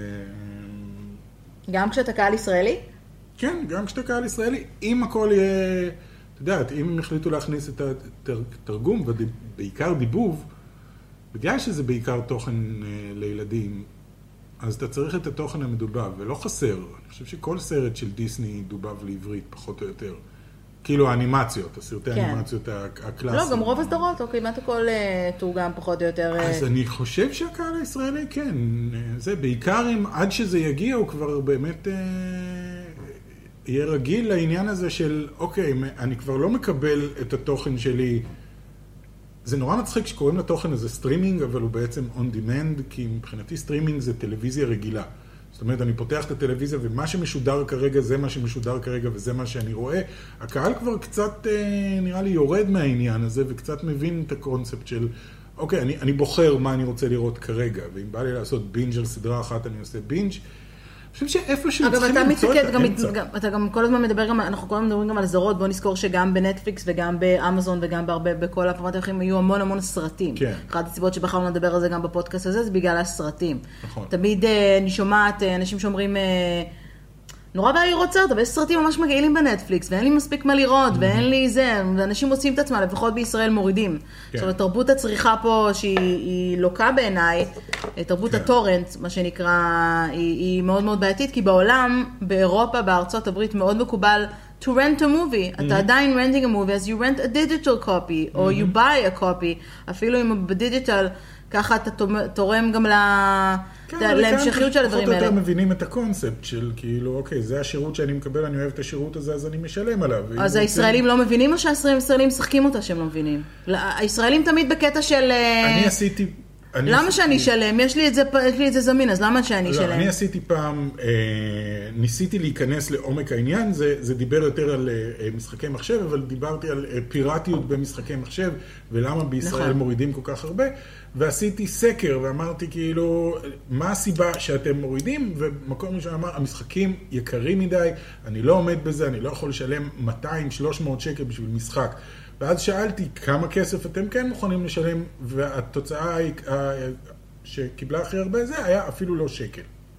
גם כשאתה קהל ישראלי? כן, גם כשאתה קהל ישראלי. אם הכל יהיה, אתה יודעת, אם הם החליטו להכניס את התרגום, ובעיקר דיבוב, בגלל שזה בעיקר תוכן לילדים, אז אתה צריך את התוכן המדובב, ולא חסר. אני חושב שכל סרט של דיסני דובב לעברית, פחות או יותר. כאילו האנימציות, הסרטי כן. האנימציות הקלאסיים. לא, גם רוב הסדרות, או כמעט הכל תורגם פחות או יותר. אז אני חושב שהקהל הישראלי, כן. זה בעיקר אם עד שזה יגיע, הוא כבר באמת אה, יהיה רגיל לעניין הזה של, אוקיי, אני כבר לא מקבל את התוכן שלי. זה נורא מצחיק שקוראים לתוכן הזה סטרימינג, אבל הוא בעצם on demand, כי מבחינתי סטרימינג זה טלוויזיה רגילה. זאת אומרת, אני פותח את הטלוויזיה, ומה שמשודר כרגע, זה מה שמשודר כרגע, וזה מה שאני רואה. הקהל כבר קצת, נראה לי, יורד מהעניין הזה, וקצת מבין את הקונספט של, אוקיי, אני, אני בוחר מה אני רוצה לראות כרגע, ואם בא לי לעשות בינג' על סדרה אחת, אני עושה בינג'. אני חושב שאיפשהו צריכים למצוא את האמצע. אתה גם כל הזמן מדבר, גם, אנחנו כל הזמן מדברים גם על זרות, בוא נזכור שגם בנטפליקס וגם באמזון וגם בהרבה, בכל הפרמטים האחרים, יהיו המון המון סרטים. כן. אחת הסיבות שבחרנו לדבר על זה גם בפודקאסט הזה, זה בגלל הסרטים. נכון. תמיד אני שומעת אנשים שאומרים, נורא בעיה לראות סרט, אבל יש סרטים ממש מגעילים בנטפליקס, ואין לי מספיק מה לראות, ואין לי זה, ואנשים מוצאים את עצמם, לפחות בישראל מורידים. זאת אומרת, תרבות הצריכה פה, שהיא לוקה בעיניי, תרבות הטורנט, מה שנקרא, היא מאוד מאוד בעייתית, כי בעולם, באירופה, בארצות הברית, מאוד מקובל to rent a movie. אתה עדיין renting a movie, as you rent a digital copy, או you buy a copy, אפילו אם בדיגיטל, ככה אתה תורם גם להמשכיות של הדברים האלה. פחות יותר מבינים את הקונספט של כאילו, אוקיי, זה השירות שאני מקבל, אני אוהב את השירות הזה, אז אני משלם עליו. אז הישראלים לא מבינים או שהישראלים משחקים אותה שהם לא מבינים? הישראלים תמיד בקטע של... אני עשיתי... למה שאני אשלם? יש לי את זה, יש לי את זה זמין, אז למה שאני אשלם? לא, אני עשיתי פעם, ניסיתי להיכנס לעומק העניין, זה, זה דיבר יותר על משחקי מחשב, אבל דיברתי על פיראטיות במשחקי מחשב, ולמה בישראל מורידים כל כך הרבה, ועשיתי סקר, ואמרתי כאילו, מה הסיבה שאתם מורידים? ומקום ראשון אמר, המשחקים יקרים מדי, אני לא עומד בזה, אני לא יכול לשלם מאתיים שלוש מאות שקל בשביל משחק. ואז שאלתי כמה כסף אתם כן מוכנים לשלם, והתוצאה שקיבלה הכי הרבה זה היה אפילו לא שקל.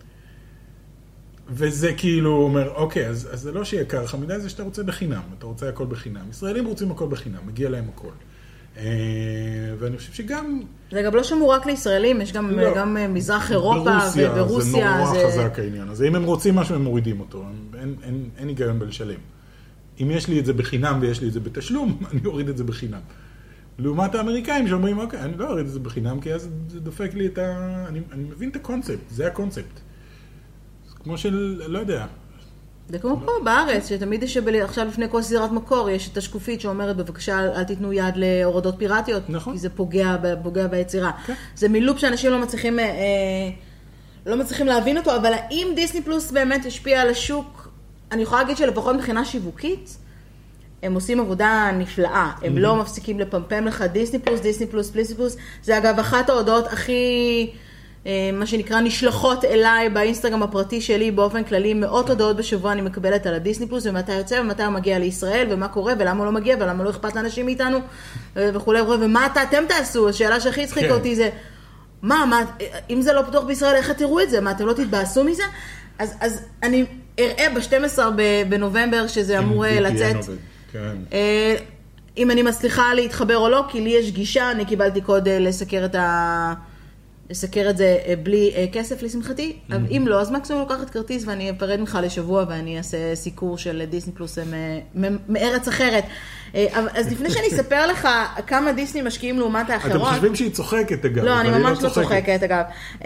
וזה כאילו אומר, אוקיי, אז, אז זה לא שיקר לך מדי, זה שאתה רוצה בחינם, אתה רוצה הכל בחינם. ישראלים רוצים הכל בחינם, מגיע להם הכל. ואני חושב שגם... זה גם לא שמור רק לישראלים, יש גם, לא, גם מזרח אירופה ברוסיה, וברוסיה. זה נורא זה... חזק העניין. אז אם הם רוצים משהו, הם מורידים אותו. אין, אין, אין היגיון בלשלם. אם יש לי את זה בחינם ויש לי את זה בתשלום, אני אוריד את זה בחינם. לעומת האמריקאים שאומרים, אוקיי, אני לא אוריד את זה בחינם, כי אז זה דופק לי את ה... אני, אני מבין את הקונספט, זה הקונספט. כמו של, לא יודע. זה כמו פה בארץ, שתמיד יש עכשיו לפני כל סדרת מקור, יש את השקופית שאומרת, בבקשה, אל תיתנו יד להורדות פיראטיות, נכון. כי זה פוגע, פוגע ביצירה. Okay. זה מילופ שאנשים לא מצליחים, אה, לא מצליחים להבין אותו, אבל האם דיסני פלוס באמת השפיע על השוק? אני יכולה להגיד שלפחות מבחינה שיווקית, הם עושים עבודה נפלאה. הם mm-hmm. לא מפסיקים לפמפם לך דיסני פלוס, דיסני פלוס, דיסני פלוס. זה אגב אחת ההודעות הכי, מה שנקרא, נשלחות אליי באינסטגרם הפרטי שלי באופן כללי. מאות הודעות בשבוע אני מקבלת על הדיסני פלוס, ומתי יוצא ומתי הוא מגיע לישראל, ומה קורה, ולמה הוא לא מגיע, ולמה לא אכפת לאנשים מאיתנו, וכו'. ומה אתה, אתם תעשו? השאלה שהכי הצחיקה אותי זה, מה, מה, אם זה לא פתוח בישראל, איך תראו את זה? מה, אתם לא תתבאסו מזה? אז, אז אני אראה ב-שנים עשר בנובמבר שזה אמור לצאת. כן. אם אני מצליחה להתחבר או לא, כי לי יש גישה, אני קיבלתי קוד לסקר את ה... לסקר את זה בלי כסף לשמחתי, אבל אם לא, אז מקסימום לוקחת כרטיס ואני אפרד ממך לשבוע ואני אעשה סיקור של דיסני פלוס מארץ אחרת. אז לפני שאני אספר לך כמה דיסני משקיעים לעומת האחרות... אתם חושבים שהיא צוחקת אגב. לא, אני ממש לא צוחקת אגב.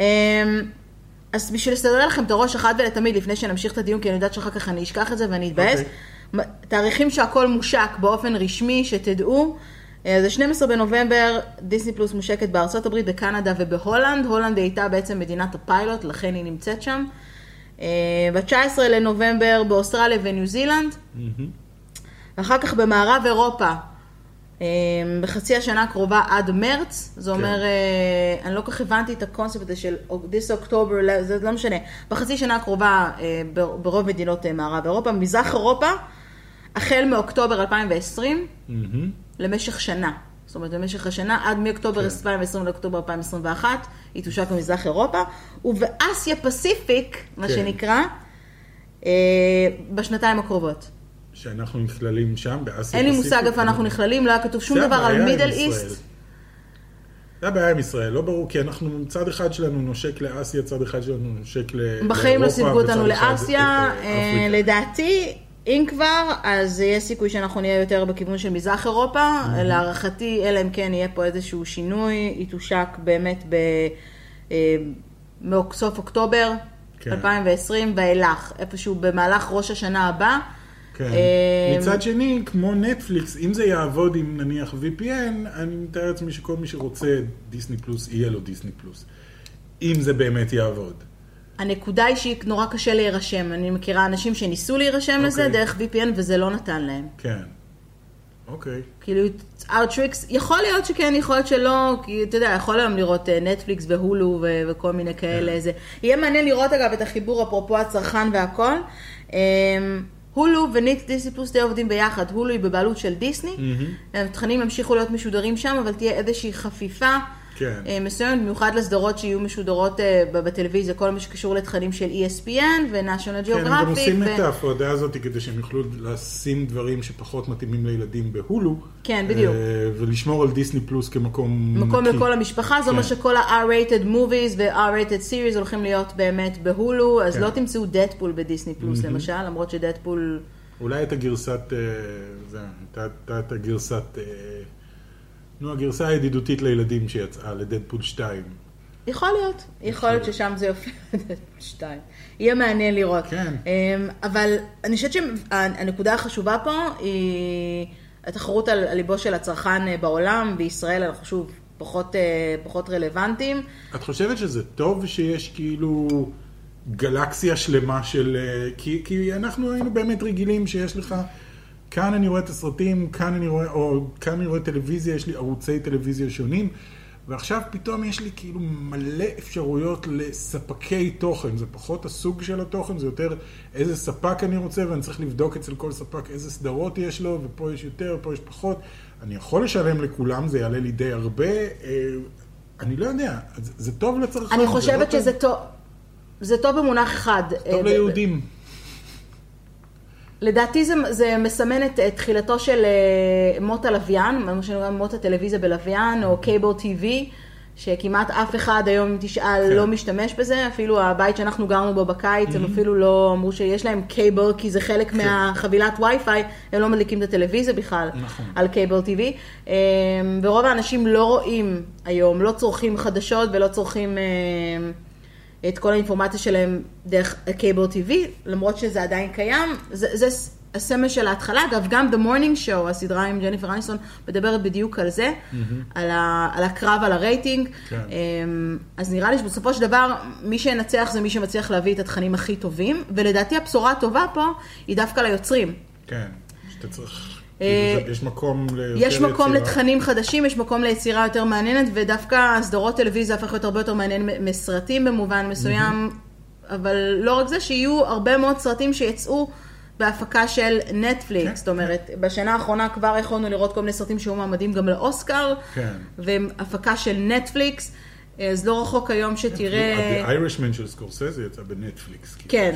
אז בשביל לסדר לכם את הראש אחת ולתמיד לפני שנמשיך את הדיון, כי אני יודעת שאחר כך אני אשכח את זה ואני אתבאס. תאריכים שהכל מושק באופן רשמי, שתדעו. זה שנים עשר בנובמבר, דיסני פלוס מושקת בארצות הברית, בקנדה ובהולנד. הולנד הייתה בעצם מדינת הפיילוט, לכן היא נמצאת שם. ב-תשעה עשר לנובמבר באוסטרליה וניו זילנד. אחר כך במערב אירופה, בחצי השנה הקרובה עד מרץ. זה אומר, אני לא כך הבנתי את הקונספט הזה של this October, זה לא משנה. בחצי שנה הקרובה ברוב מדינות מערב אירופה. מזרח אירופה, החל מאוקטובר אלפיים ועשרים, למשך שנה. זאת אומרת, במשך השנה, עד מאוקטובר אלפיים ועשרים לאוקטובר אלפיים עשרים ואחת, היא תושק במזרח אירופה, ובאסיה פסיפיק, מה שנקרא, בשנתיים הקרובות. שאנחנו נכללים שם, באסיה פסיפיק. אין לי מושג איפה אנחנו נכללים, לא היה כתוב שום דבר על מידל איסט. זה הבעיה עם ישראל, לא ברור, כי אנחנו, צד אחד שלנו נושק לאסיה, צד אחד שלנו נושק לאירופה. בחיים לא סיווגו אותנו לאסיה, לדעתי... אם כבר, אז יש סיכוי שאנחנו נהיה יותר בכיוון של מזרח אירופה. Mm-hmm. להערכתי, אלא אם כן יהיה פה איזשהו שינוי, היא תושק באמת בסוף אוקטובר כן. אלפיים ועשרים ואילך, איפשהו במהלך ראש השנה הבא. כן. מצד שני, כמו נטפליקס, אם זה יעבוד עם נניח וי פי אן, אני מתאר לעצמי שכל מי שרוצה דיסני פלוס, יהיה לו דיסני פלוס. אם זה באמת יעבוד. הנקודה היא שהיא נורא קשה להירשם. אני מכירה אנשים שניסו להירשם לזה דרך וי פי אן וזה לא נתן להם. כן. אוקיי. כאילו, Outtricks, יכול להיות שכן, יכול להיות שלא, כי אתה יודע, יכול היום לראות נטפליקס והולו וכל מיני כאלה. זה. יהיה מעניין לראות אגב את החיבור אפרופו הצרכן והכל. הולו ודיסני פלוס די עובדים ביחד. הולו היא בבעלות של דיסני. התכנים ימשיכו להיות משודרים שם, אבל תהיה איזושהי חפיפה. כן. מסוימת, במיוחד לסדרות שיהיו משודרות בטלוויזיה, כל מה שקשור לתכנים של אי אס פי אן ו-National Geographic. כן, הם גם עושים ו... את ההפרדה הזאת כדי שהם יוכלו לשים דברים שפחות מתאימים לילדים בהולו. כן, בדיוק. ולשמור על דיסני פלוס כמקום מקום נקי. לכל המשפחה, כן. זאת אומרת שכל ה-R-rated movies ו-R-rated series הולכים להיות באמת בהולו, אז כן. לא תמצאו דדפול בדיסני פלוס mm-hmm. למשל, למרות שדדפול... אולי את הגרסת, זה, את הגרסת... נו, הגרסה הידידותית לילדים שיצאה, לדדפול שתיים. יכול להיות, יכול להיות ששם זה יופיע לדדפול שתיים. יהיה מעניין לראות. כן. אבל אני חושבת שהנקודה החשובה פה היא התחרות על ליבו של הצרכן בעולם, בישראל אנחנו שוב פחות, פחות רלוונטיים. את חושבת שזה טוב שיש כאילו גלקסיה שלמה של... כי, כי אנחנו היינו באמת רגילים שיש לך... כאן אני רואה את הסרטים, כאן אני רואה, או כאן אני רואה טלוויזיה, יש לי ערוצי טלוויזיה שונים, ועכשיו פתאום יש לי כאילו מלא אפשרויות לספקי תוכן. זה פחות הסוג של התוכן, זה יותר איזה ספק אני רוצה, ואני צריך לבדוק אצל כל ספק איזה סדרות יש לו, ופה יש יותר, פה יש פחות. אני יכול לשלם לכולם, זה יעלה לי די הרבה. אני לא יודע, זה טוב לצרכן. אני חושבת שזה טוב, זה טוב במונח אחד. טוב ליהודים. לדעתי זה, זה מסמן את תחילתו של מות הלוויין, מה שנקרא מות הטלוויזיה בלוויין, או קייבל טי וי, שכמעט אף אחד היום תשאל כן. לא משתמש בזה, אפילו הבית שאנחנו גרנו בו בקיץ, mm-hmm. הם אפילו לא אמרו שיש להם קייבל, כי זה חלק כן. מהחבילת וי-פיי, הם לא מדליקים את הטלוויזיה בכלל, נכון. על קייבל טי וי, ורוב האנשים לא רואים היום, לא צורכים חדשות ולא צורכים... את כל האינפורמציה שלהם דרך הקייבל טי וי, למרות שזה עדיין קיים. זה, זה הסמל של ההתחלה. אגב, גם The Morning Show, הסדרה עם ג'ניפר אניסטון, מדברת בדיוק על זה, mm-hmm. על, ה, על הקרב, על הרייטינג. כן. אז נראה לי שבסופו של דבר, מי שינצח זה מי שמצליח להביא את התכנים הכי טובים, ולדעתי הבשורה הטובה פה היא דווקא ליוצרים. כן, שאתה צריך... יש מקום ליותר יש מקום יצירה. לתכנים חדשים, יש מקום ליצירה יותר מעניינת, ודווקא סדרות טלוויזיה הפך להיות הרבה יותר מעניין מסרטים במובן מסוים, mm-hmm. אבל לא רק זה, שיהיו הרבה מאוד סרטים שיצאו בהפקה של נטפליקס, זאת אומרת, בשנה האחרונה כבר יכולנו לראות כל מיני סרטים שהיו מעמדים גם לאוסקר, והפקה של נטפליקס, אז לא רחוק היום שתראה... The Irishman של סקורסזה יצא בנטפליקס. כן.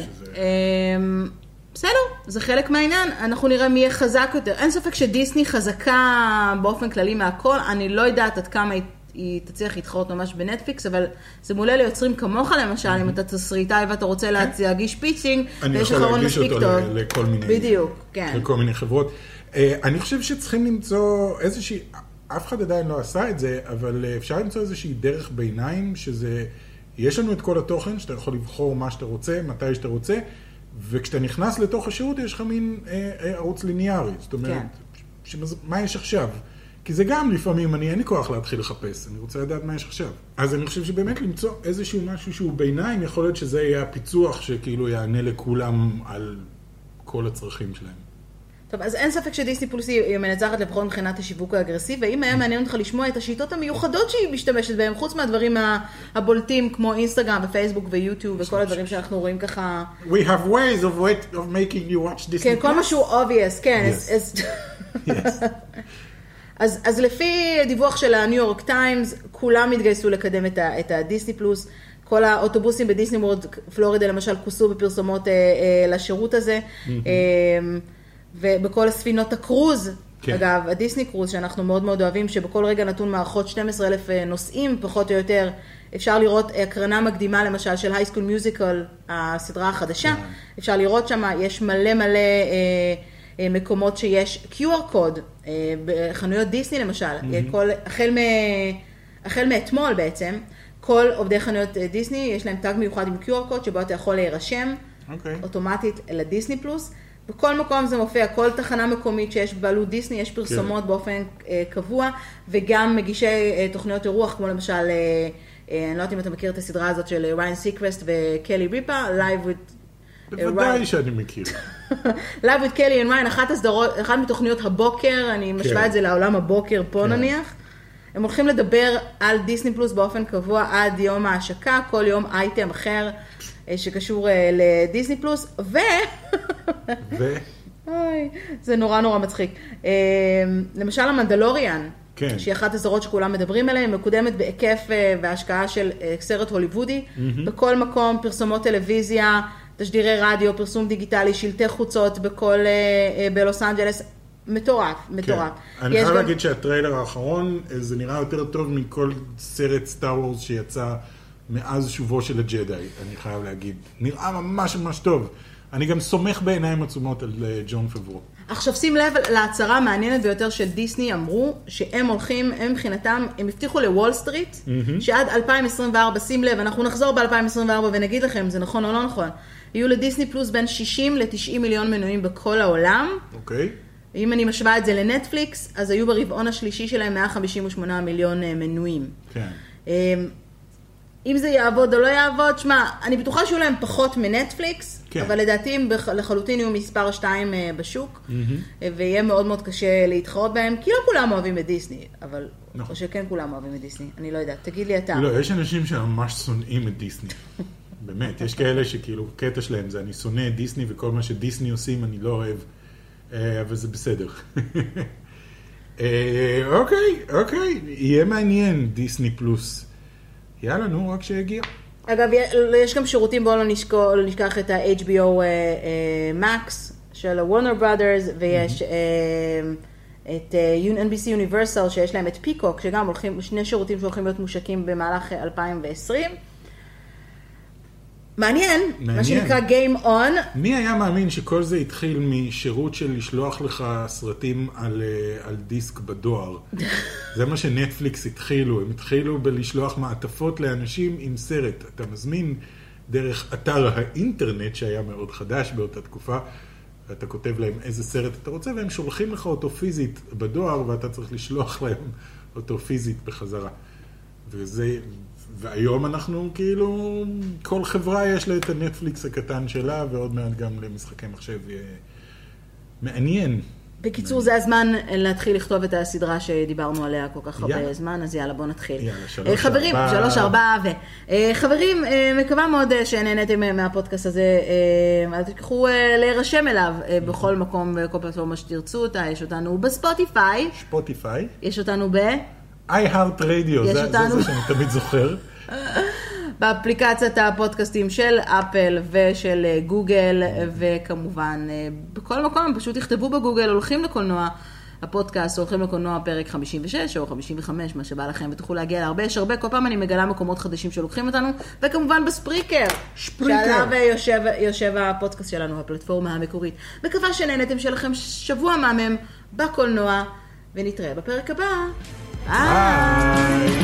בסדר, זה חלק מהעניין, אנחנו נראה מי יהיה חזק יותר. אין ספק שדיסני חזקה באופן כללי מהכל, אני לא יודעת עד כמה היא, היא תצליח להתחרות ממש בנטפליקס, אבל זה מולה ליוצרים כמוך למשל, אם אתה תסריטאי ואתה רוצה להגיש פיצ'ינג, ויש לך רעיון מספיק טוב. אני יכול להגיש אותו לכל מיני, בדיוק, כן. לכל מיני חברות. אני חושב שצריכים למצוא איזושהי, אף אחד עדיין לא עשה את זה, אבל אפשר למצוא איזושהי דרך ביניים, שזה, יש לנו את כל התוכן, שאתה יכול לבחור מה שאתה רוצה, מתי שאתה רוצה, וכשאתה נכנס לתוך השירות, יש לך מין אה, אה, ערוץ ליניארי. זאת אומרת, כן. שמז... מה יש עכשיו? כי זה גם לפעמים, אני אין לי כוח להתחיל לחפש, אני רוצה לדעת מה יש עכשיו. אז אני חושב שבאמת למצוא איזשהו משהו שהוא ביניים, יכול להיות שזה יהיה הפיצוח שכאילו יענה לכולם על כל הצרכים שלהם. טוב, אז אין ספק שדיסני פלוס היא מנצחת לפחות מבחינת השיווק האגרסיבי, והאם היה מעניין אותך לשמוע את השיטות המיוחדות שהיא משתמשת בהם, חוץ מהדברים הבולטים כמו אינסטגרם ופייסבוק ויוטיוב וכל הדברים שאנחנו רואים ככה... We have ways of, wait, of making you watch Disney Plus. כן, כל משהו obvious, כן. Yes. As, yes. אז, אז לפי דיווח של הניו יורק טיימס, כולם התגייסו לקדם את, ה, את הדיסני פלוס, כל האוטובוסים בדיסני וורד פלורידה למשל כוסו בפרסומות אה, אה, לשירות הזה, mm-hmm. אה, ובכל הספינות הקרוז, כן. אגב, הדיסני קרוז שאנחנו מאוד מאוד אוהבים, שבכל רגע נתון מערכות שנים עשר אלף נוסעים, פחות או יותר, אפשר לראות הקרנה מקדימה למשל של הייסקול מיוזיקל, הסדרה החדשה, כן. אפשר לראות שם, יש מלא מלא אה, אה, מקומות שיש קיו אר קוד, אה, בחנויות דיסני למשל, mm-hmm. כל, החל, מ, החל מאתמול בעצם, כל עובדי חנויות דיסני, יש להם טאג מיוחד עם קיו אר קוד, שבו אתה יכול להירשם okay. אוטומטית לדיסני פלוס, בכל מקום זה מופיע, כל תחנה מקומית שיש בבעלות דיסני, יש פרסומות כן. באופן אה, קבוע, וגם מגישי אה, תוכניות אירוח, כמו למשל אה, אני לא יודעת אם אתה מכיר את הסדרה הזאת של ריין סיקרסט וקלי ריפה, Live with... בוודאי שאני מכיר. Live with Kelly and Ryan, אחת הסדרות, אחת מתוכניות הבוקר, אני משווה את זה לעולם הבוקר פה נניח. הם הולכים לדבר על דיסני פלוס באופן קבוע עד יום ההשקה, כל יום אייטם אחר שקשור לדיסני פלוס, ו... ו... אוי, זה נורא נורא מצחיק. למשל המנדלוריאן, כן. שהיא אחת הסדרות שכולם מדברים עליהן, מקודמת בהיקף והשקעה של סרט הוליוודי, mm-hmm. בכל מקום, פרסומות טלוויזיה, תשדירי רדיו, פרסום דיגיטלי, שלטי חוצות בכל, בלוס אנג'לס, מטורף, מטורף. כן. אני חייב גם... להגיד שהטריילר האחרון, זה נראה יותר טוב מכל סרט סטאר וורס שיצא מאז שובו של הג'די, אני חייב להגיד. נראה ממש ממש טוב. אני גם סומך בעיניים עצומות על ג'ון פברו. עכשיו שים לב להצהרה המעניינת ביותר של דיסני, אמרו שהם הולכים, הם מבחינתם, הם הבטיחו לוול סטריט, mm-hmm. שעד אלפיים עשרים וארבע, שים לב, אנחנו נחזור ב-אלפיים עשרים וארבע ונגיד לכם, זה נכון או לא נכון, יהיו לדיסני פלוס בין שישים ל-תשעים מיליון מנויים בכל העולם. אוקיי. Okay. אם אני משווה את זה לנטפליקס, אז היו ברבעון השלישי שלהם מאה חמישים ושמונה מיליון מנויים. כן. Okay. אם זה יעבוד או לא יעבוד, שמה, אני בטוחה שיהיו להם פחות מנטפליקס, כן. אבל לדעתי הם לחלוטין יהיו מספר שתיים בשוק, mm-hmm. ויהיה מאוד מאוד קשה להתחרות בהם, כי לא כולם אוהבים את דיסני, אבל, נכון. או שכן כולם אוהבים את דיסני, אני לא יודעת, תגיד לי אתה. לא, יש אנשים שממש שונאים את דיסני, באמת, יש כאלה שכאילו, קטע שלהם זה, אני שונא את דיסני, וכל מה שדיסני עושים אני לא אוהב, אבל זה בסדר. אוקיי, אוקיי, יהיה מעניין דיסני פלוס. יאללה, נו, רק שיגיע. אגב, יש גם שירותים, בואו לא נשכח את ה-אייץ' בי או Max של ה-Warner Brothers, ויש את אן בי סי Universal, שיש להם את פיקוק, שגם הולכים, שני שירותים שהולכים להיות מושקים במהלך אלפיים ועשרים. מעניין, מעניין, מה שנקרא Game On. מי היה מאמין שכל זה התחיל משירות של לשלוח לך סרטים על, על דיסק בדואר? זה מה שנטפליקס התחילו, הם התחילו בלשלוח מעטפות לאנשים עם סרט. אתה מזמין דרך אתר האינטרנט שהיה מאוד חדש באותה תקופה, ואתה כותב להם איזה סרט אתה רוצה, והם שולחים לך אותו פיזית בדואר, ואתה צריך לשלוח להם אותו פיזית בחזרה. וזה... והיום אנחנו כאילו, כל חברה יש לה את הנטפליקס הקטן שלה, ועוד מעט גם למשחקי מחשב מעניין. בקיצור, זה הזמן להתחיל לכתוב את הסדרה שדיברנו עליה כל כך הרבה זמן, אז יאללה, בוא נתחיל. יאללה, שלוש, חברים, ארבע. שלוש, ארבע, ו... חברים, מקווה מאוד שנהנתם מהפודקאסט הזה, אל תשכחו להירשם אליו בכל מקום, בכל פלטפורמה שתרצו אותה, יש אותנו בספוטיפיי. ספוטיפיי. יש אותנו ב... iHeart Radio, זה, אותנו... זה זה שאני תמיד זוכר. באפליקציית הפודקאסטים של אפל ושל גוגל, וכמובן בכל מקום, פשוט תכתבו בגוגל, הולכים לקולנוע הפודקאסט, הולכים לקולנוע פרק חמישים ושש או חמישים וחמש, מה שבא לכם, ותוכלו להגיע להרבה, יש הרבה, כל פעם אני מגלה מקומות חדשים שלוקחים אותנו, וכמובן בספריקר, שעליו יושב, יושב הפודקאסט שלנו, הפלטפורמה המקורית. מקווה שנהנתם שלכם שבוע מהמם בקולנוע, ונתראה בפרק הבא. ביי!